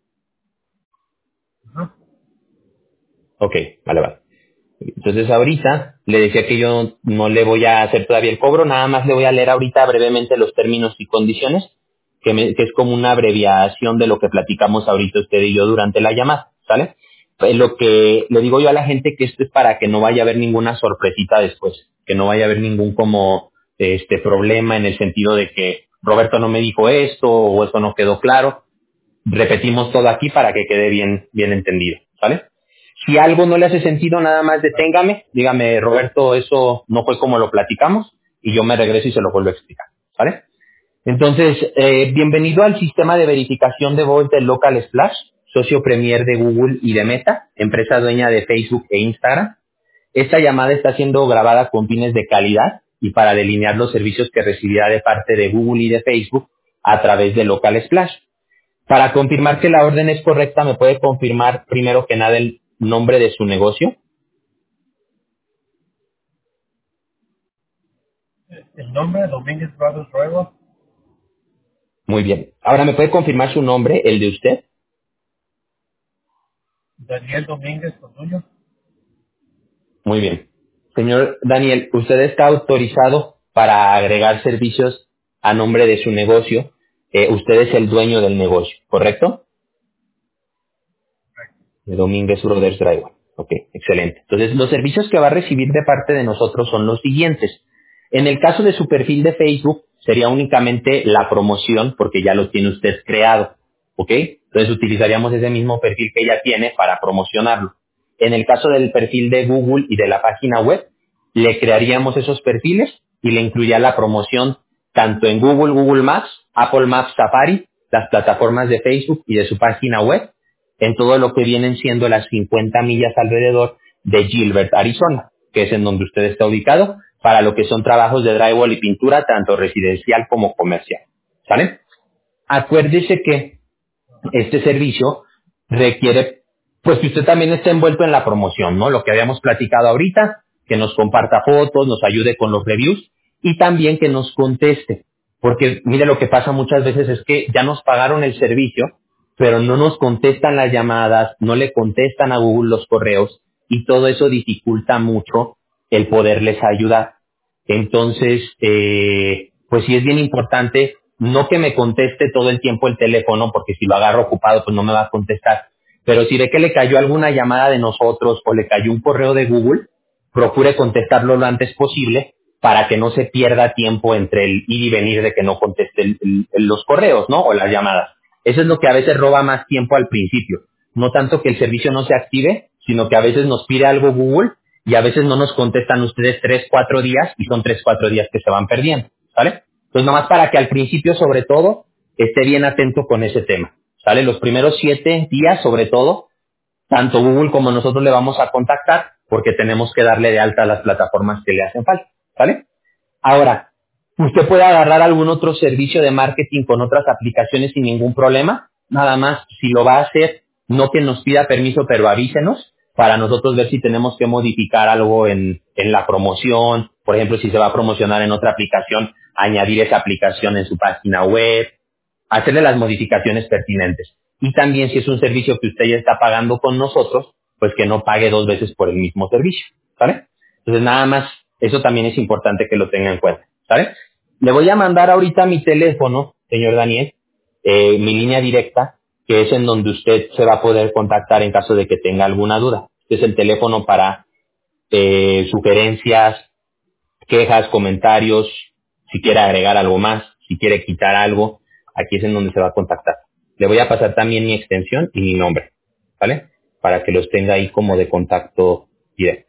Ajá. Ok, vale. Entonces ahorita le decía que yo no le voy a hacer todavía el cobro, nada más le voy a leer ahorita brevemente los términos y condiciones, que es como una abreviación de lo que platicamos ahorita usted y yo durante la llamada, ¿sale? Lo que le digo yo a la gente que esto es para que no vaya a haber ninguna sorpresita después, que no vaya a haber ningún como problema en el sentido de que Roberto no me dijo esto o esto no quedó claro. Repetimos todo aquí para que quede bien entendido, ¿vale? Si algo no le hace sentido, nada más deténgame, dígame, Roberto, eso no fue como lo platicamos, y yo me regreso y se lo vuelvo a explicar, ¿vale? Entonces, bienvenido al sistema de verificación de voz del Local Splash, socio premier de Google y de Meta, empresa dueña de Facebook e Instagram. Esta llamada está siendo grabada con fines de calidad y para delinear los servicios que recibirá de parte de Google y de Facebook a través de Local Splash. Para confirmar que la orden es correcta, ¿me puede confirmar primero que nada el nombre de su negocio? El nombre, Domínguez Brothers Ruegos. Muy bien. Ahora, ¿me puede confirmar su nombre, el de usted? Daniel Domínguez Orduño. Muy bien. Señor Daniel, usted está autorizado para agregar servicios a nombre de su negocio. Usted es el dueño del negocio, ¿correcto? De Domínguez Brothers Driver. Ok, excelente. Entonces, los servicios que va a recibir de parte de nosotros son los siguientes. En el caso de su perfil de Facebook, sería únicamente la promoción, porque ya lo tiene usted creado. ¿Ok? Entonces, utilizaríamos ese mismo perfil que ella tiene para promocionarlo. En el caso del perfil de Google y de la página web, le crearíamos esos perfiles y le incluiría la promoción tanto en Google, Google Maps, Apple Maps, Safari, las plataformas de Facebook y de su página web, en todo lo que vienen siendo las 50 millas alrededor de Gilbert, Arizona, que es en donde usted está ubicado, para lo que son trabajos de drywall y pintura, tanto residencial como comercial. ¿Sale? Acuérdese que este servicio requiere, pues que usted también esté envuelto en la promoción, ¿no? Lo que habíamos platicado ahorita, que nos comparta fotos, nos ayude con los reviews y también que nos conteste. Porque mire, lo que pasa muchas veces es que ya nos pagaron el servicio, pero no nos contestan las llamadas, no le contestan a Google los correos y todo eso dificulta mucho el poderles ayudar. Entonces, pues sí es bien importante, no que me conteste todo el tiempo el teléfono, porque si lo agarro ocupado, pues no me va a contestar. Pero si ve que le cayó alguna llamada de nosotros o le cayó un correo de Google, procure contestarlo lo antes posible para que no se pierda tiempo entre el ir y venir de que no conteste los correos, ¿no? O las llamadas. Eso es lo que a veces roba más tiempo al principio. No tanto que el servicio no se active, sino que a veces nos pide algo Google y a veces no nos contestan ustedes 3, 4 días y son 3, 4 días que se van perdiendo, ¿vale? Entonces, nomás para que al principio, sobre todo, esté bien atento con ese tema, ¿sale? Los primeros 7 días, sobre todo, tanto Google como nosotros le vamos a contactar porque tenemos que darle de alta a las plataformas que le hacen falta, ¿vale? Ahora, usted puede agarrar algún otro servicio de marketing con otras aplicaciones sin ningún problema. Nada más, si lo va a hacer, no que nos pida permiso, pero avísenos para nosotros ver si tenemos que modificar algo en la promoción. Por ejemplo, si se va a promocionar en otra aplicación, añadir esa aplicación en su página web, hacerle las modificaciones pertinentes. Y también si es un servicio que usted ya está pagando con nosotros, pues que no pague 2 veces por el mismo servicio, ¿vale? Entonces nada más, eso también es importante que lo tenga en cuenta, ¿vale? Le voy a mandar ahorita mi teléfono, señor Daniel, mi línea directa, que es en donde usted se va a poder contactar en caso de que tenga alguna duda. Este es el teléfono para sugerencias, quejas, comentarios, si quiere agregar algo más, si quiere quitar algo, aquí es en donde se va a contactar. Le voy a pasar también mi extensión y mi nombre, ¿vale? Para que los tenga ahí como de contacto directo.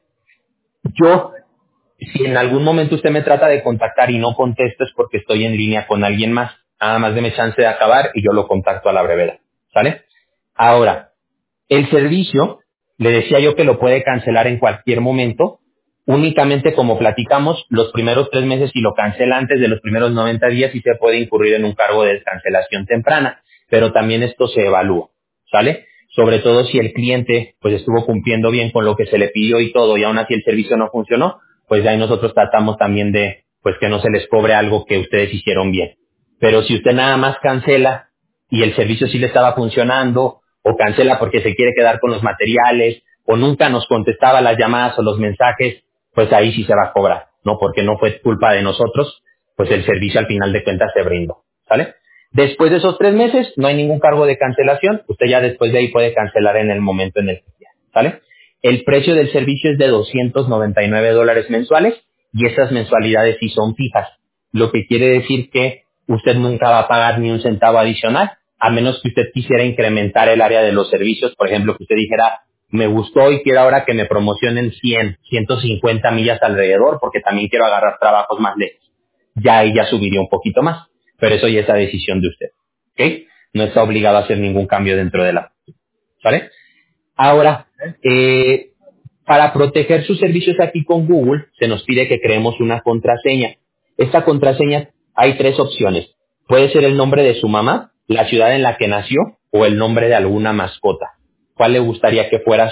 Yo, si en algún momento usted me trata de contactar y no contesto es porque estoy en línea con alguien más. Nada más deme chance de acabar y yo lo contacto a la brevedad, ¿sale? Ahora, el servicio, le decía yo que lo puede cancelar en cualquier momento, únicamente como platicamos, los primeros 3 meses si lo cancela antes de los primeros 90 días sí se puede incurrir en un cargo de cancelación temprana, pero también esto se evalúa, ¿sale? sobre todo si el cliente pues estuvo cumpliendo bien con lo que se le pidió y todo, y aún así el servicio no funcionó, pues de ahí nosotros tratamos también de pues que no se les cobre algo que ustedes hicieron bien. Pero si usted nada más cancela y el servicio sí le estaba funcionando, o cancela porque se quiere quedar con los materiales, o nunca nos contestaba las llamadas o los mensajes, pues ahí sí se va a cobrar, ¿no? Porque no fue culpa de nosotros, pues el servicio al final de cuentas se brindó, ¿sale? Después de esos 3 meses no hay ningún cargo de cancelación, usted ya después de ahí puede cancelar en el momento en el que quiera, ¿sale? El precio del servicio es de $299 mensuales y esas mensualidades sí son fijas, lo que quiere decir que usted nunca va a pagar ni un centavo adicional, a menos que usted quisiera incrementar el área de los servicios, por ejemplo, que usted dijera, me gustó y quiero ahora que me promocionen 100, 150 millas alrededor, porque también quiero agarrar trabajos más lejos. Ya ahí ya subiría un poquito más, pero eso ya es la decisión de usted, ¿ok? No está obligado a hacer ningún cambio dentro de la, ¿vale? Ahora, para proteger sus servicios aquí con Google, se nos pide que creemos una contraseña. Esta contraseña hay 3 opciones. Puede ser el nombre de su mamá, la ciudad en la que nació o el nombre de alguna mascota. ¿Cuál le gustaría que fuera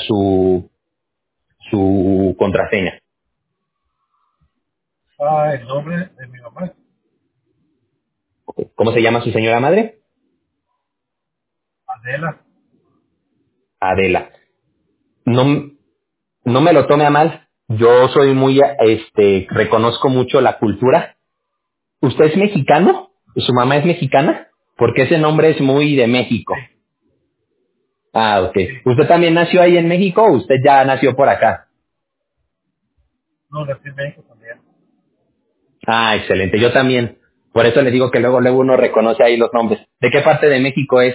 su contraseña? El nombre de mi mamá, ¿Cómo se llama su señora madre? Adela. Adela. No, no me lo tome a mal. Yo soy muy, reconozco mucho la cultura. ¿Usted es mexicano? ¿Su mamá es mexicana? Porque ese nombre es muy de México. Sí, Ah, ok. sí. ¿Usted también nació ahí en México o usted ya nació por acá? No, nací en México también. Ah, excelente. Yo también. Por eso le digo que luego uno reconoce ahí los nombres. ¿De qué parte de México es?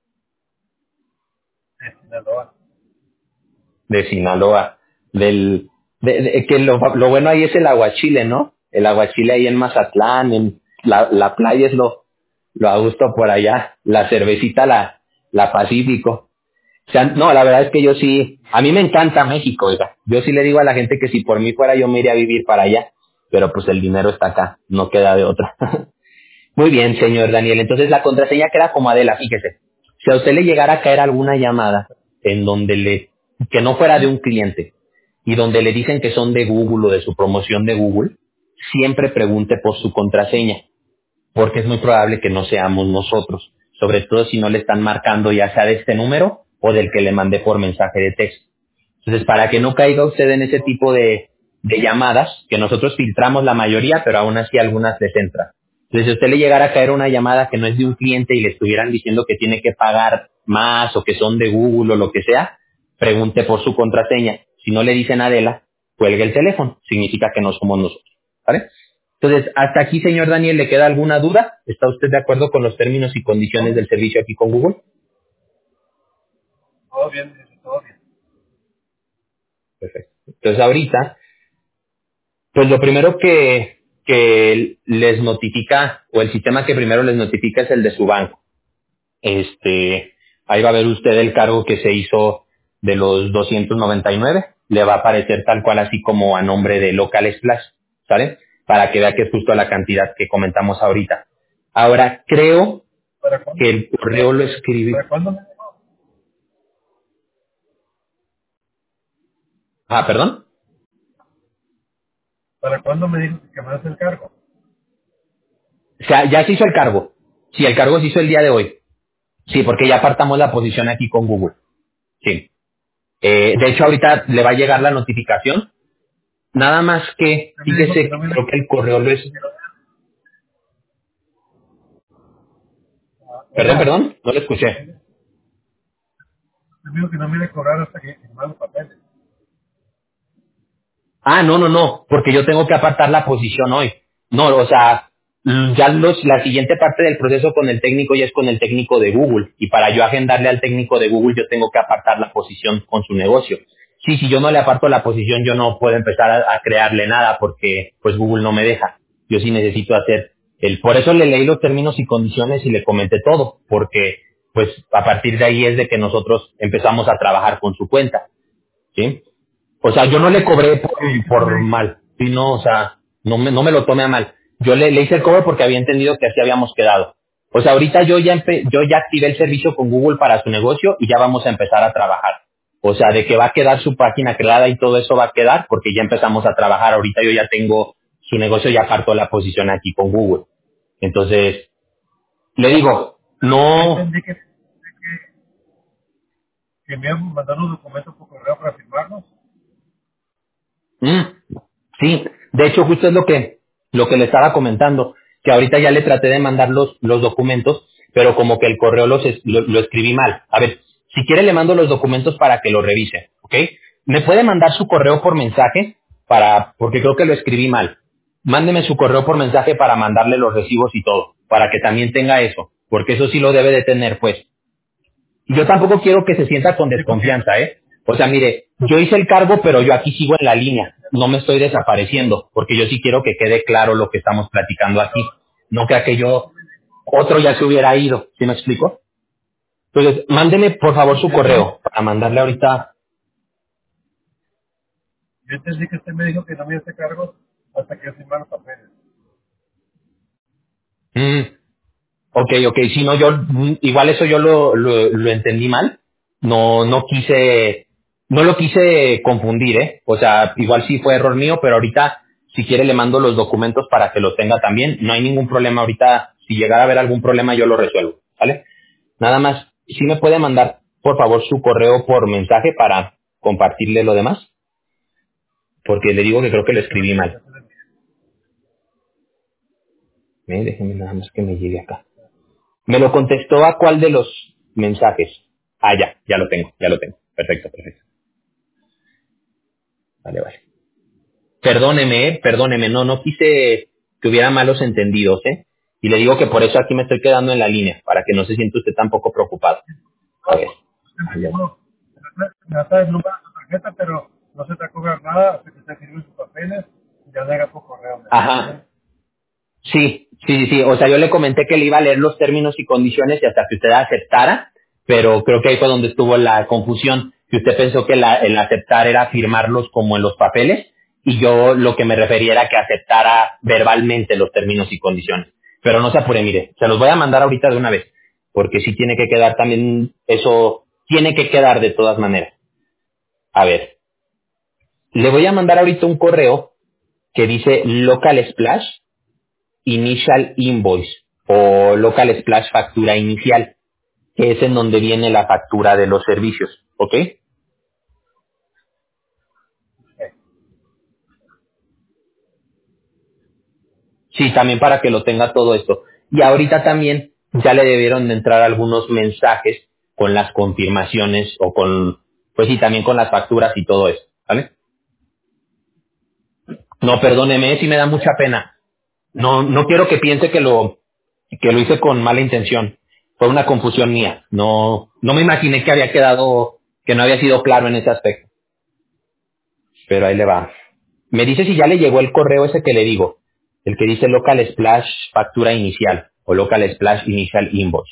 De Sinaloa. De Sinaloa. Que lo bueno ahí es el aguachile, ¿no? El aguachile ahí en Mazatlán, en la playa es lo a gusto por allá. La cervecita, la Pacífico. O sea, no, la verdad es que yo sí, a mí me encanta México, oiga. Yo sí le digo a la gente que si por mí fuera yo me iría a vivir para allá, pero pues el dinero está acá, no queda de otra. Muy bien, señor Daniel. Entonces la contraseña queda como Adela, fíjese. Si a usted le llegara a caer alguna llamada en donde que no fuera de un cliente y donde le dicen que son de Google o de su promoción de Google, siempre pregunte por su contraseña, porque es muy probable que no seamos nosotros, sobre todo si no le están marcando ya sea de este número o del que le mandé por mensaje de texto. Entonces, para que no caiga usted en ese tipo de llamadas, que nosotros filtramos la mayoría, pero aún así algunas les entran. Entonces, si a usted le llegara a caer una llamada que no es de un cliente y le estuvieran diciendo que tiene que pagar más o que son de Google o lo que sea, pregunte por su contraseña. Si no le dicen Adela, cuelgue el teléfono. Significa que no somos nosotros. ¿Vale? Entonces, hasta aquí, señor Daniel, ¿le queda alguna duda? ¿Está usted de acuerdo con los términos y condiciones del servicio aquí con Google? Todo bien, dice, todo bien. Perfecto. Entonces, ahorita, pues lo primero que les notifica, o el sistema que primero les notifica es el de su banco. Ahí va a ver usted el cargo que se hizo de los 299. Le va a aparecer tal cual así como a nombre de Local Splash, ¿sale? Para que vea que es justo la cantidad que comentamos ahorita. Ahora, creo ¿Para cuándo? que el correo lo escribí. ¿Para cuándo me dijo? Ah, ¿perdón? ¿Para cuándo me dijo que me hace el cargo? O sea, ya se hizo el cargo. Sí, el cargo se hizo el día de hoy. Sí, porque ya apartamos la posición aquí con Google. Sí. De hecho, ahorita le va a llegar la notificación. Nada más que, Usted me dijo que fíjese, no me creo que el correo lo es... Perdón, Hola. perdón, no lo escuché. Usted me dijo que no me iba a cobrar hasta que firmara los papeles. Ah, no, porque yo tengo que apartar la posición hoy. No, o sea, ya la siguiente parte del proceso con el técnico ya es con el técnico de Google. Y para yo agendarle al técnico de Google, yo tengo que apartar la posición con su negocio. Sí, si yo no le aparto la posición, yo no puedo empezar a crearle nada porque pues Google no me deja. Yo sí necesito hacer por eso le leí los términos y condiciones y le comenté todo, porque pues a partir de ahí es de que nosotros empezamos a trabajar con su cuenta, ¿sí? O sea, yo no le cobré Sí, usted por me dijo. mal, sino, o sea, no me lo tome a mal. Yo le hice el cobro porque había entendido que así habíamos quedado. O sea, ahorita yo ya activé el servicio con Google para su negocio y ya vamos a empezar a trabajar. O sea, de que va a quedar su página creada y todo eso va a quedar porque ya empezamos a trabajar. Ahorita yo ya tengo su negocio, ya parto la posición aquí con Google. Entonces, le digo, no. Entendí que me han mandado los documentos por correo para firmarlos. Mm, sí, de hecho justo es lo que le estaba comentando, que ahorita ya le traté de mandar los documentos, pero como que el correo lo escribí mal. A ver, si quiere le mando los documentos para que lo revise, ¿ok? ¿Me puede mandar su correo por mensaje? Porque creo que lo escribí mal. Mándeme su correo por mensaje para mandarle los recibos y todo, para que también tenga eso, porque eso sí lo debe de tener, pues. Yo tampoco quiero que se sienta con desconfianza, ¿eh? O sea, mire, yo hice el cargo, pero yo aquí sigo en la línea. No me estoy desapareciendo, porque yo sí quiero que quede claro lo que estamos platicando aquí. No que aquello, otro ya se hubiera ido. ¿Sí me explico? Entonces, mándeme, por favor, su correo para mandarle ahorita. Yo entendí que usted me dijo que no me hace cargo hasta que yo firmara los papeles. Mm, ok, si no, igual eso yo lo entendí mal. No quise, no lo quise confundir, ¿eh? O sea, igual sí fue error mío, pero ahorita, si quiere, le mando los documentos para que los tenga también. No hay ningún problema ahorita. Si llegara a haber algún problema, yo lo resuelvo, ¿vale? Nada más, si me puede mandar, por favor, su correo por mensaje para compartirle lo demás, porque le digo que creo que lo escribí mal. Déjeme nada más que me llegue acá. ¿Me lo contestó a cuál de los mensajes? Ah, ya lo tengo. Perfecto. Vale. Perdóneme, no quise que hubiera malos entendidos, ¿eh? Y le digo que por eso aquí me estoy quedando en la línea, para que no se sienta usted tampoco preocupado. A ver. Ah, ya. Bueno, me da el número de su tarjeta, pero no se te va a cobrar nada hasta que usted firme sus papeles y ya le haga por correo. Ajá. Sí. O sea, yo le comenté que le iba a leer los términos y condiciones y hasta que usted aceptara, pero creo que ahí fue donde estuvo la confusión, que usted pensó que el aceptar era firmarlos como en los papeles y yo lo que me refería era que aceptara verbalmente los términos y condiciones. Pero no se apure, mire, se los voy a mandar ahorita de una vez, porque sí tiene que quedar también, eso tiene que quedar de todas maneras. A ver, le voy a mandar ahorita un correo que dice Local Splash Initial Invoice o Local Splash Factura Inicial, que es en donde viene la factura de los servicios, ¿ok? Sí, también para que lo tenga todo esto. Y ahorita también ya le debieron de entrar algunos mensajes con las confirmaciones o con, pues sí, también con las facturas y todo eso, ¿vale? No, perdóneme, sí me da mucha pena. No quiero que piense que lo hice con mala intención. Fue una confusión mía. No me imaginé que había quedado, que no había sido claro en ese aspecto. Pero ahí le va. Me dice si ya le llegó el correo ese que le digo, el que dice Local Splash Factura Inicial o Local Splash Initial Invoice.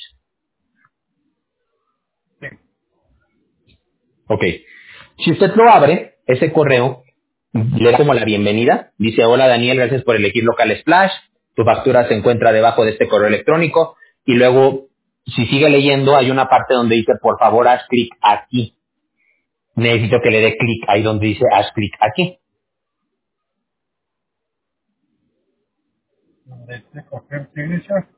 Sí. Ok. Si usted lo abre, ese correo le da como la bienvenida. Dice, hola Daniel, gracias por elegir Local Splash. Tu factura se encuentra debajo de este correo electrónico. Y luego, si sigue leyendo, hay una parte donde dice, por favor, haz clic aquí. Necesito que le dé clic ahí donde dice, haz clic aquí. Donde dice confirm signature.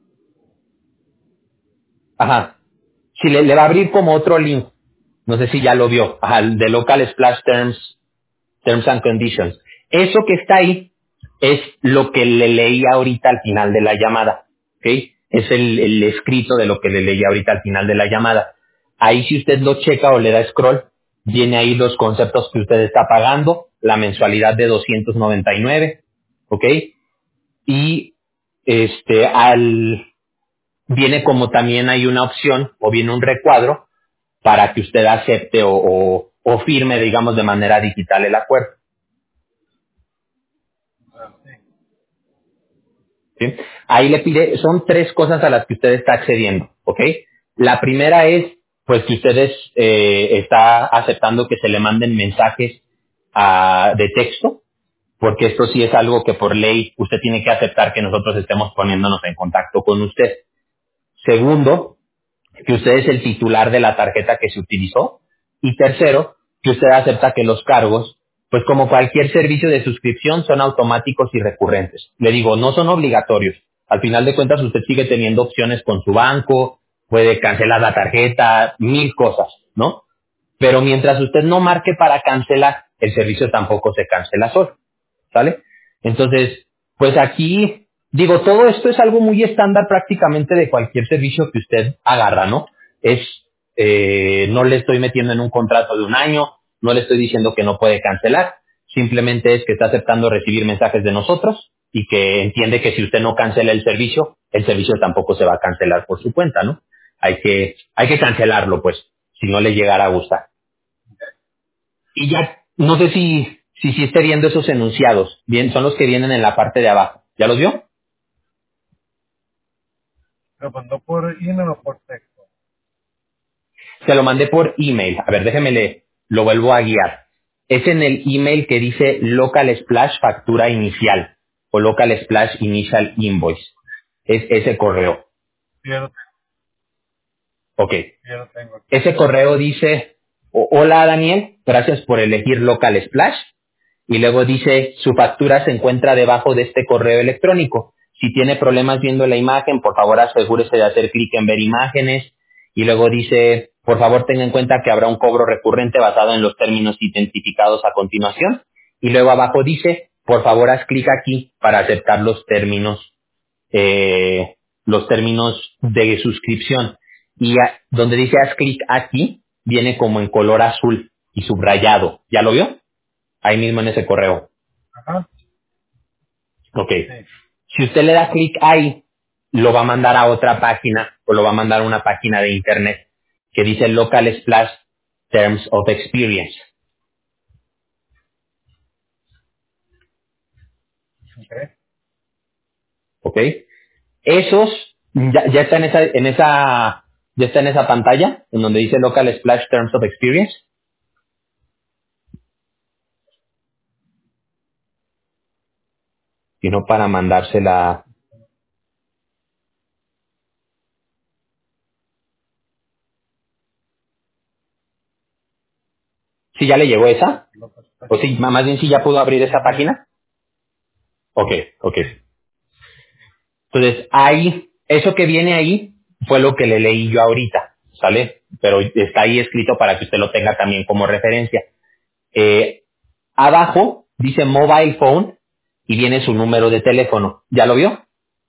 Ajá. Si le va a abrir como otro link. No sé si ya lo vio. Ajá, el de Local Splash Terms and Conditions. Eso que está ahí es lo que le leí ahorita al final de la llamada. ¿Ok? Es el escrito de lo que le leí ahorita al final de la llamada. Ahí si usted lo checa o le da scroll, viene ahí los conceptos que usted está pagando, la mensualidad de 299, ¿ok? Y viene como también hay una opción o viene un recuadro para que usted acepte o firme, digamos, de manera digital el acuerdo. Sí. ¿Sí? Ahí le pide, son tres cosas a las que usted está accediendo, ¿ok? La primera es, pues, que ustedes está aceptando que se le manden mensajes de texto, porque esto sí es algo que por ley usted tiene que aceptar que nosotros estemos poniéndonos en contacto con usted. Segundo, que usted es el titular de la tarjeta que se utilizó. Y tercero, que usted acepta que los cargos, pues como cualquier servicio de suscripción, son automáticos y recurrentes. Le digo, no son obligatorios. Al final de cuentas, usted sigue teniendo opciones con su banco, puede cancelar la tarjeta, mil cosas, ¿no? Pero mientras usted no marque para cancelar, el servicio tampoco se cancela solo, ¿sale? Entonces, pues aquí, digo, todo esto es algo muy estándar prácticamente de cualquier servicio que usted agarra, ¿no? Es, no le estoy metiendo en un contrato de un año, no le estoy diciendo que no puede cancelar, simplemente es que está aceptando recibir mensajes de nosotros y que entiende que si usted no cancela el servicio tampoco se va a cancelar por su cuenta, ¿no? Hay que cancelarlo, pues, si no le llegara a gustar. Y ya, no sé si esté viendo esos enunciados. Bien, son los que vienen en la parte de abajo. ¿Ya los vio? ¿Lo mandó por email o por texto? Se lo mandé por email. A ver, lo vuelvo a guiar. Es en el email que dice Local Splash Factura Inicial o Local Splash Initial Invoice. Es ese correo. Sí, ya lo, Ok. sí, ya lo tengo aquí. Ese correo dice, hola Daniel, gracias por elegir Local Splash. Y luego dice, su factura se encuentra debajo de este correo electrónico. Si tiene problemas viendo la imagen, por favor asegúrese de hacer clic en ver imágenes. Y luego dice, por favor tenga en cuenta que habrá un cobro recurrente basado en los términos identificados a continuación. Y luego abajo dice, por favor haz clic aquí para aceptar los términos de suscripción. Y donde dice haz clic aquí, viene como en color azul y subrayado. ¿Ya lo vio? Ahí mismo en ese correo. Ajá, Ok. sí. Si usted le da clic ahí, lo va a mandar a otra página o lo va a mandar a una página de internet que dice Local Splash Terms of Experience. Ok. Ok. Esos ya está ya está en esa pantalla en donde dice Local Splash Terms of Experience. Y no para mandársela. ¿Sí ya le llegó esa? Lo que está- O sí, más bien sí ya pudo abrir esa página. Ok, ok. Entonces, ahí, eso que viene ahí fue lo que le leí yo ahorita, ¿sale? Pero está ahí escrito para que usted lo tenga también como referencia. Eh, Abajo dice mobile phone y viene su número de teléfono. ¿Ya lo vio?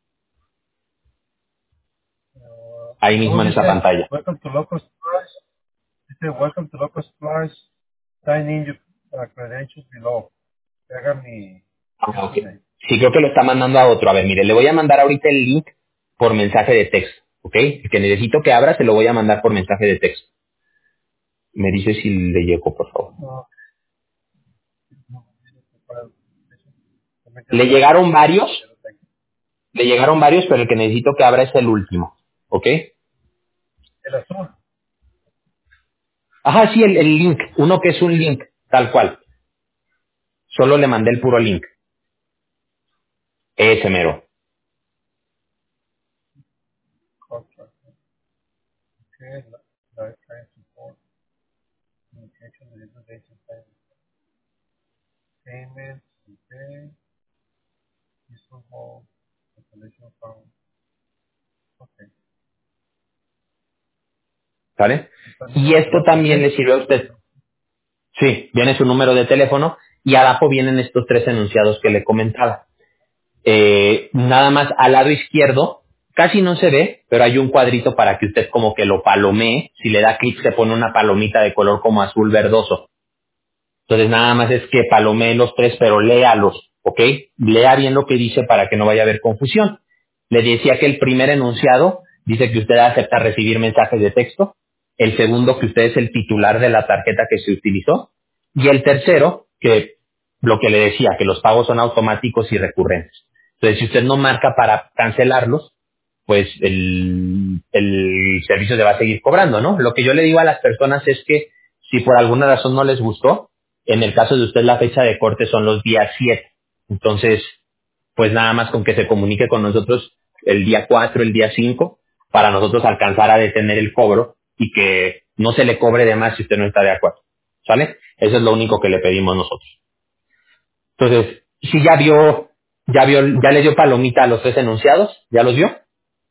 Ahí mismo no, en esa dice, pantalla. welcome to Local Splash. Dice, welcome to Local Splash. Sign in your credentials below. Haga mi Ah, ok. username. Sí, creo que lo está mandando a otro. A ver, mire, le voy a mandar ahorita el link por mensaje de texto, ¿ok? El que necesito que abra se lo voy a mandar por mensaje de texto. Me dice si le llegó, por favor. No, para- también quiero Le hablar. llegaron varios, Ya lo tengo. pero el que necesito que abra es el último, ¿ok? El azul. Ajá, sí, el link, uno que es un link, tal cual. Solo le mandé el puro link. Ese mero. Contract. Okay. Lifetime support. Communication. Delivery dates and time. Payments. Okay. Peaceful hold. Cancellation found. Okay. ¿Vale? Está el Y número de esto teléfono también le bien. sirve a usted. Sí, viene su número de teléfono y abajo vienen estos tres enunciados que le comentaba. Nada más al lado izquierdo, casi no se ve, pero hay un cuadrito para que usted como que lo palomee. Si le da clic se pone una palomita de color como azul verdoso. Entonces nada más es que palomee los tres, pero léalos, ¿ok? Lea bien lo que dice para que no vaya a haber confusión. Le decía que el primer enunciado dice que usted acepta recibir mensajes de texto. El segundo, que usted es el titular de la tarjeta que se utilizó. Y el tercero, que lo que le decía, que los pagos son automáticos y recurrentes. Entonces, si usted no marca para cancelarlos, pues el servicio se va a seguir cobrando, ¿no? Lo que yo le digo a las personas es que si por alguna razón no les gustó, en el caso de usted la fecha de corte son los días 7. Entonces, pues nada más con que se comunique con nosotros el día 4, el día 5, para nosotros alcanzar a detener el cobro y que no se le cobre de más si usted no está de acuerdo. ¿Sale? Eso es lo único que le pedimos nosotros. Entonces, si ya le dio palomita a los 3 enunciados, ¿ya los vio?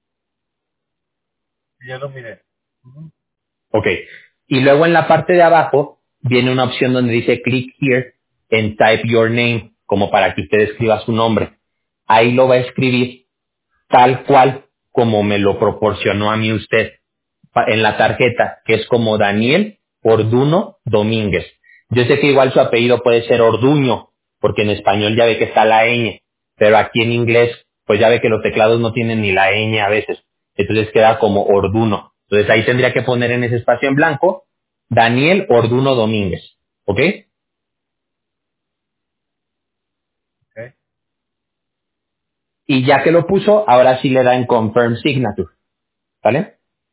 Ya lo miré. Ujú. Ok. Y luego en la parte de abajo viene una opción donde dice click here and type your name, como para que usted escriba su nombre. Ahí lo va a escribir tal cual como me lo proporcionó a mí usted en la tarjeta, que es como Daniel Orduno Domínguez. Yo sé que igual su apellido puede ser Orduño, porque en español ya ve que está la ñ, pero aquí en inglés, pues ya ve que los teclados no tienen ni la ñ a veces, entonces queda como Orduno. Entonces ahí tendría que poner en ese espacio en blanco, Daniel Orduno Domínguez, ¿ok? Ok. Y ya que lo puso, ahora sí le da en Confirm Signature, ¿vale?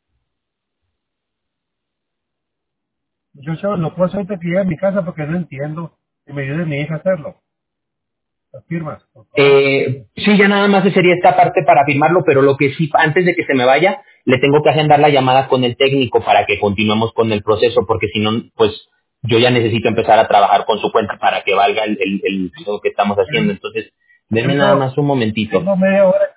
Yo solo lo puedo hacer ahorita que llegue a mi casa porque no entiendo. Y me ayude mi hija a hacerlo. Las firmas, por favor. Sí, ya nada más sería esta parte para firmarlo, pero lo que sí, antes de que se me vaya, le tengo que agendar la llamada con el técnico para que continuemos con el proceso, porque si no, pues yo ya necesito empezar a trabajar con su cuenta para que valga lo que estamos haciendo. Yo Entonces, denme nada Tengo, más un momentito. tengo media hora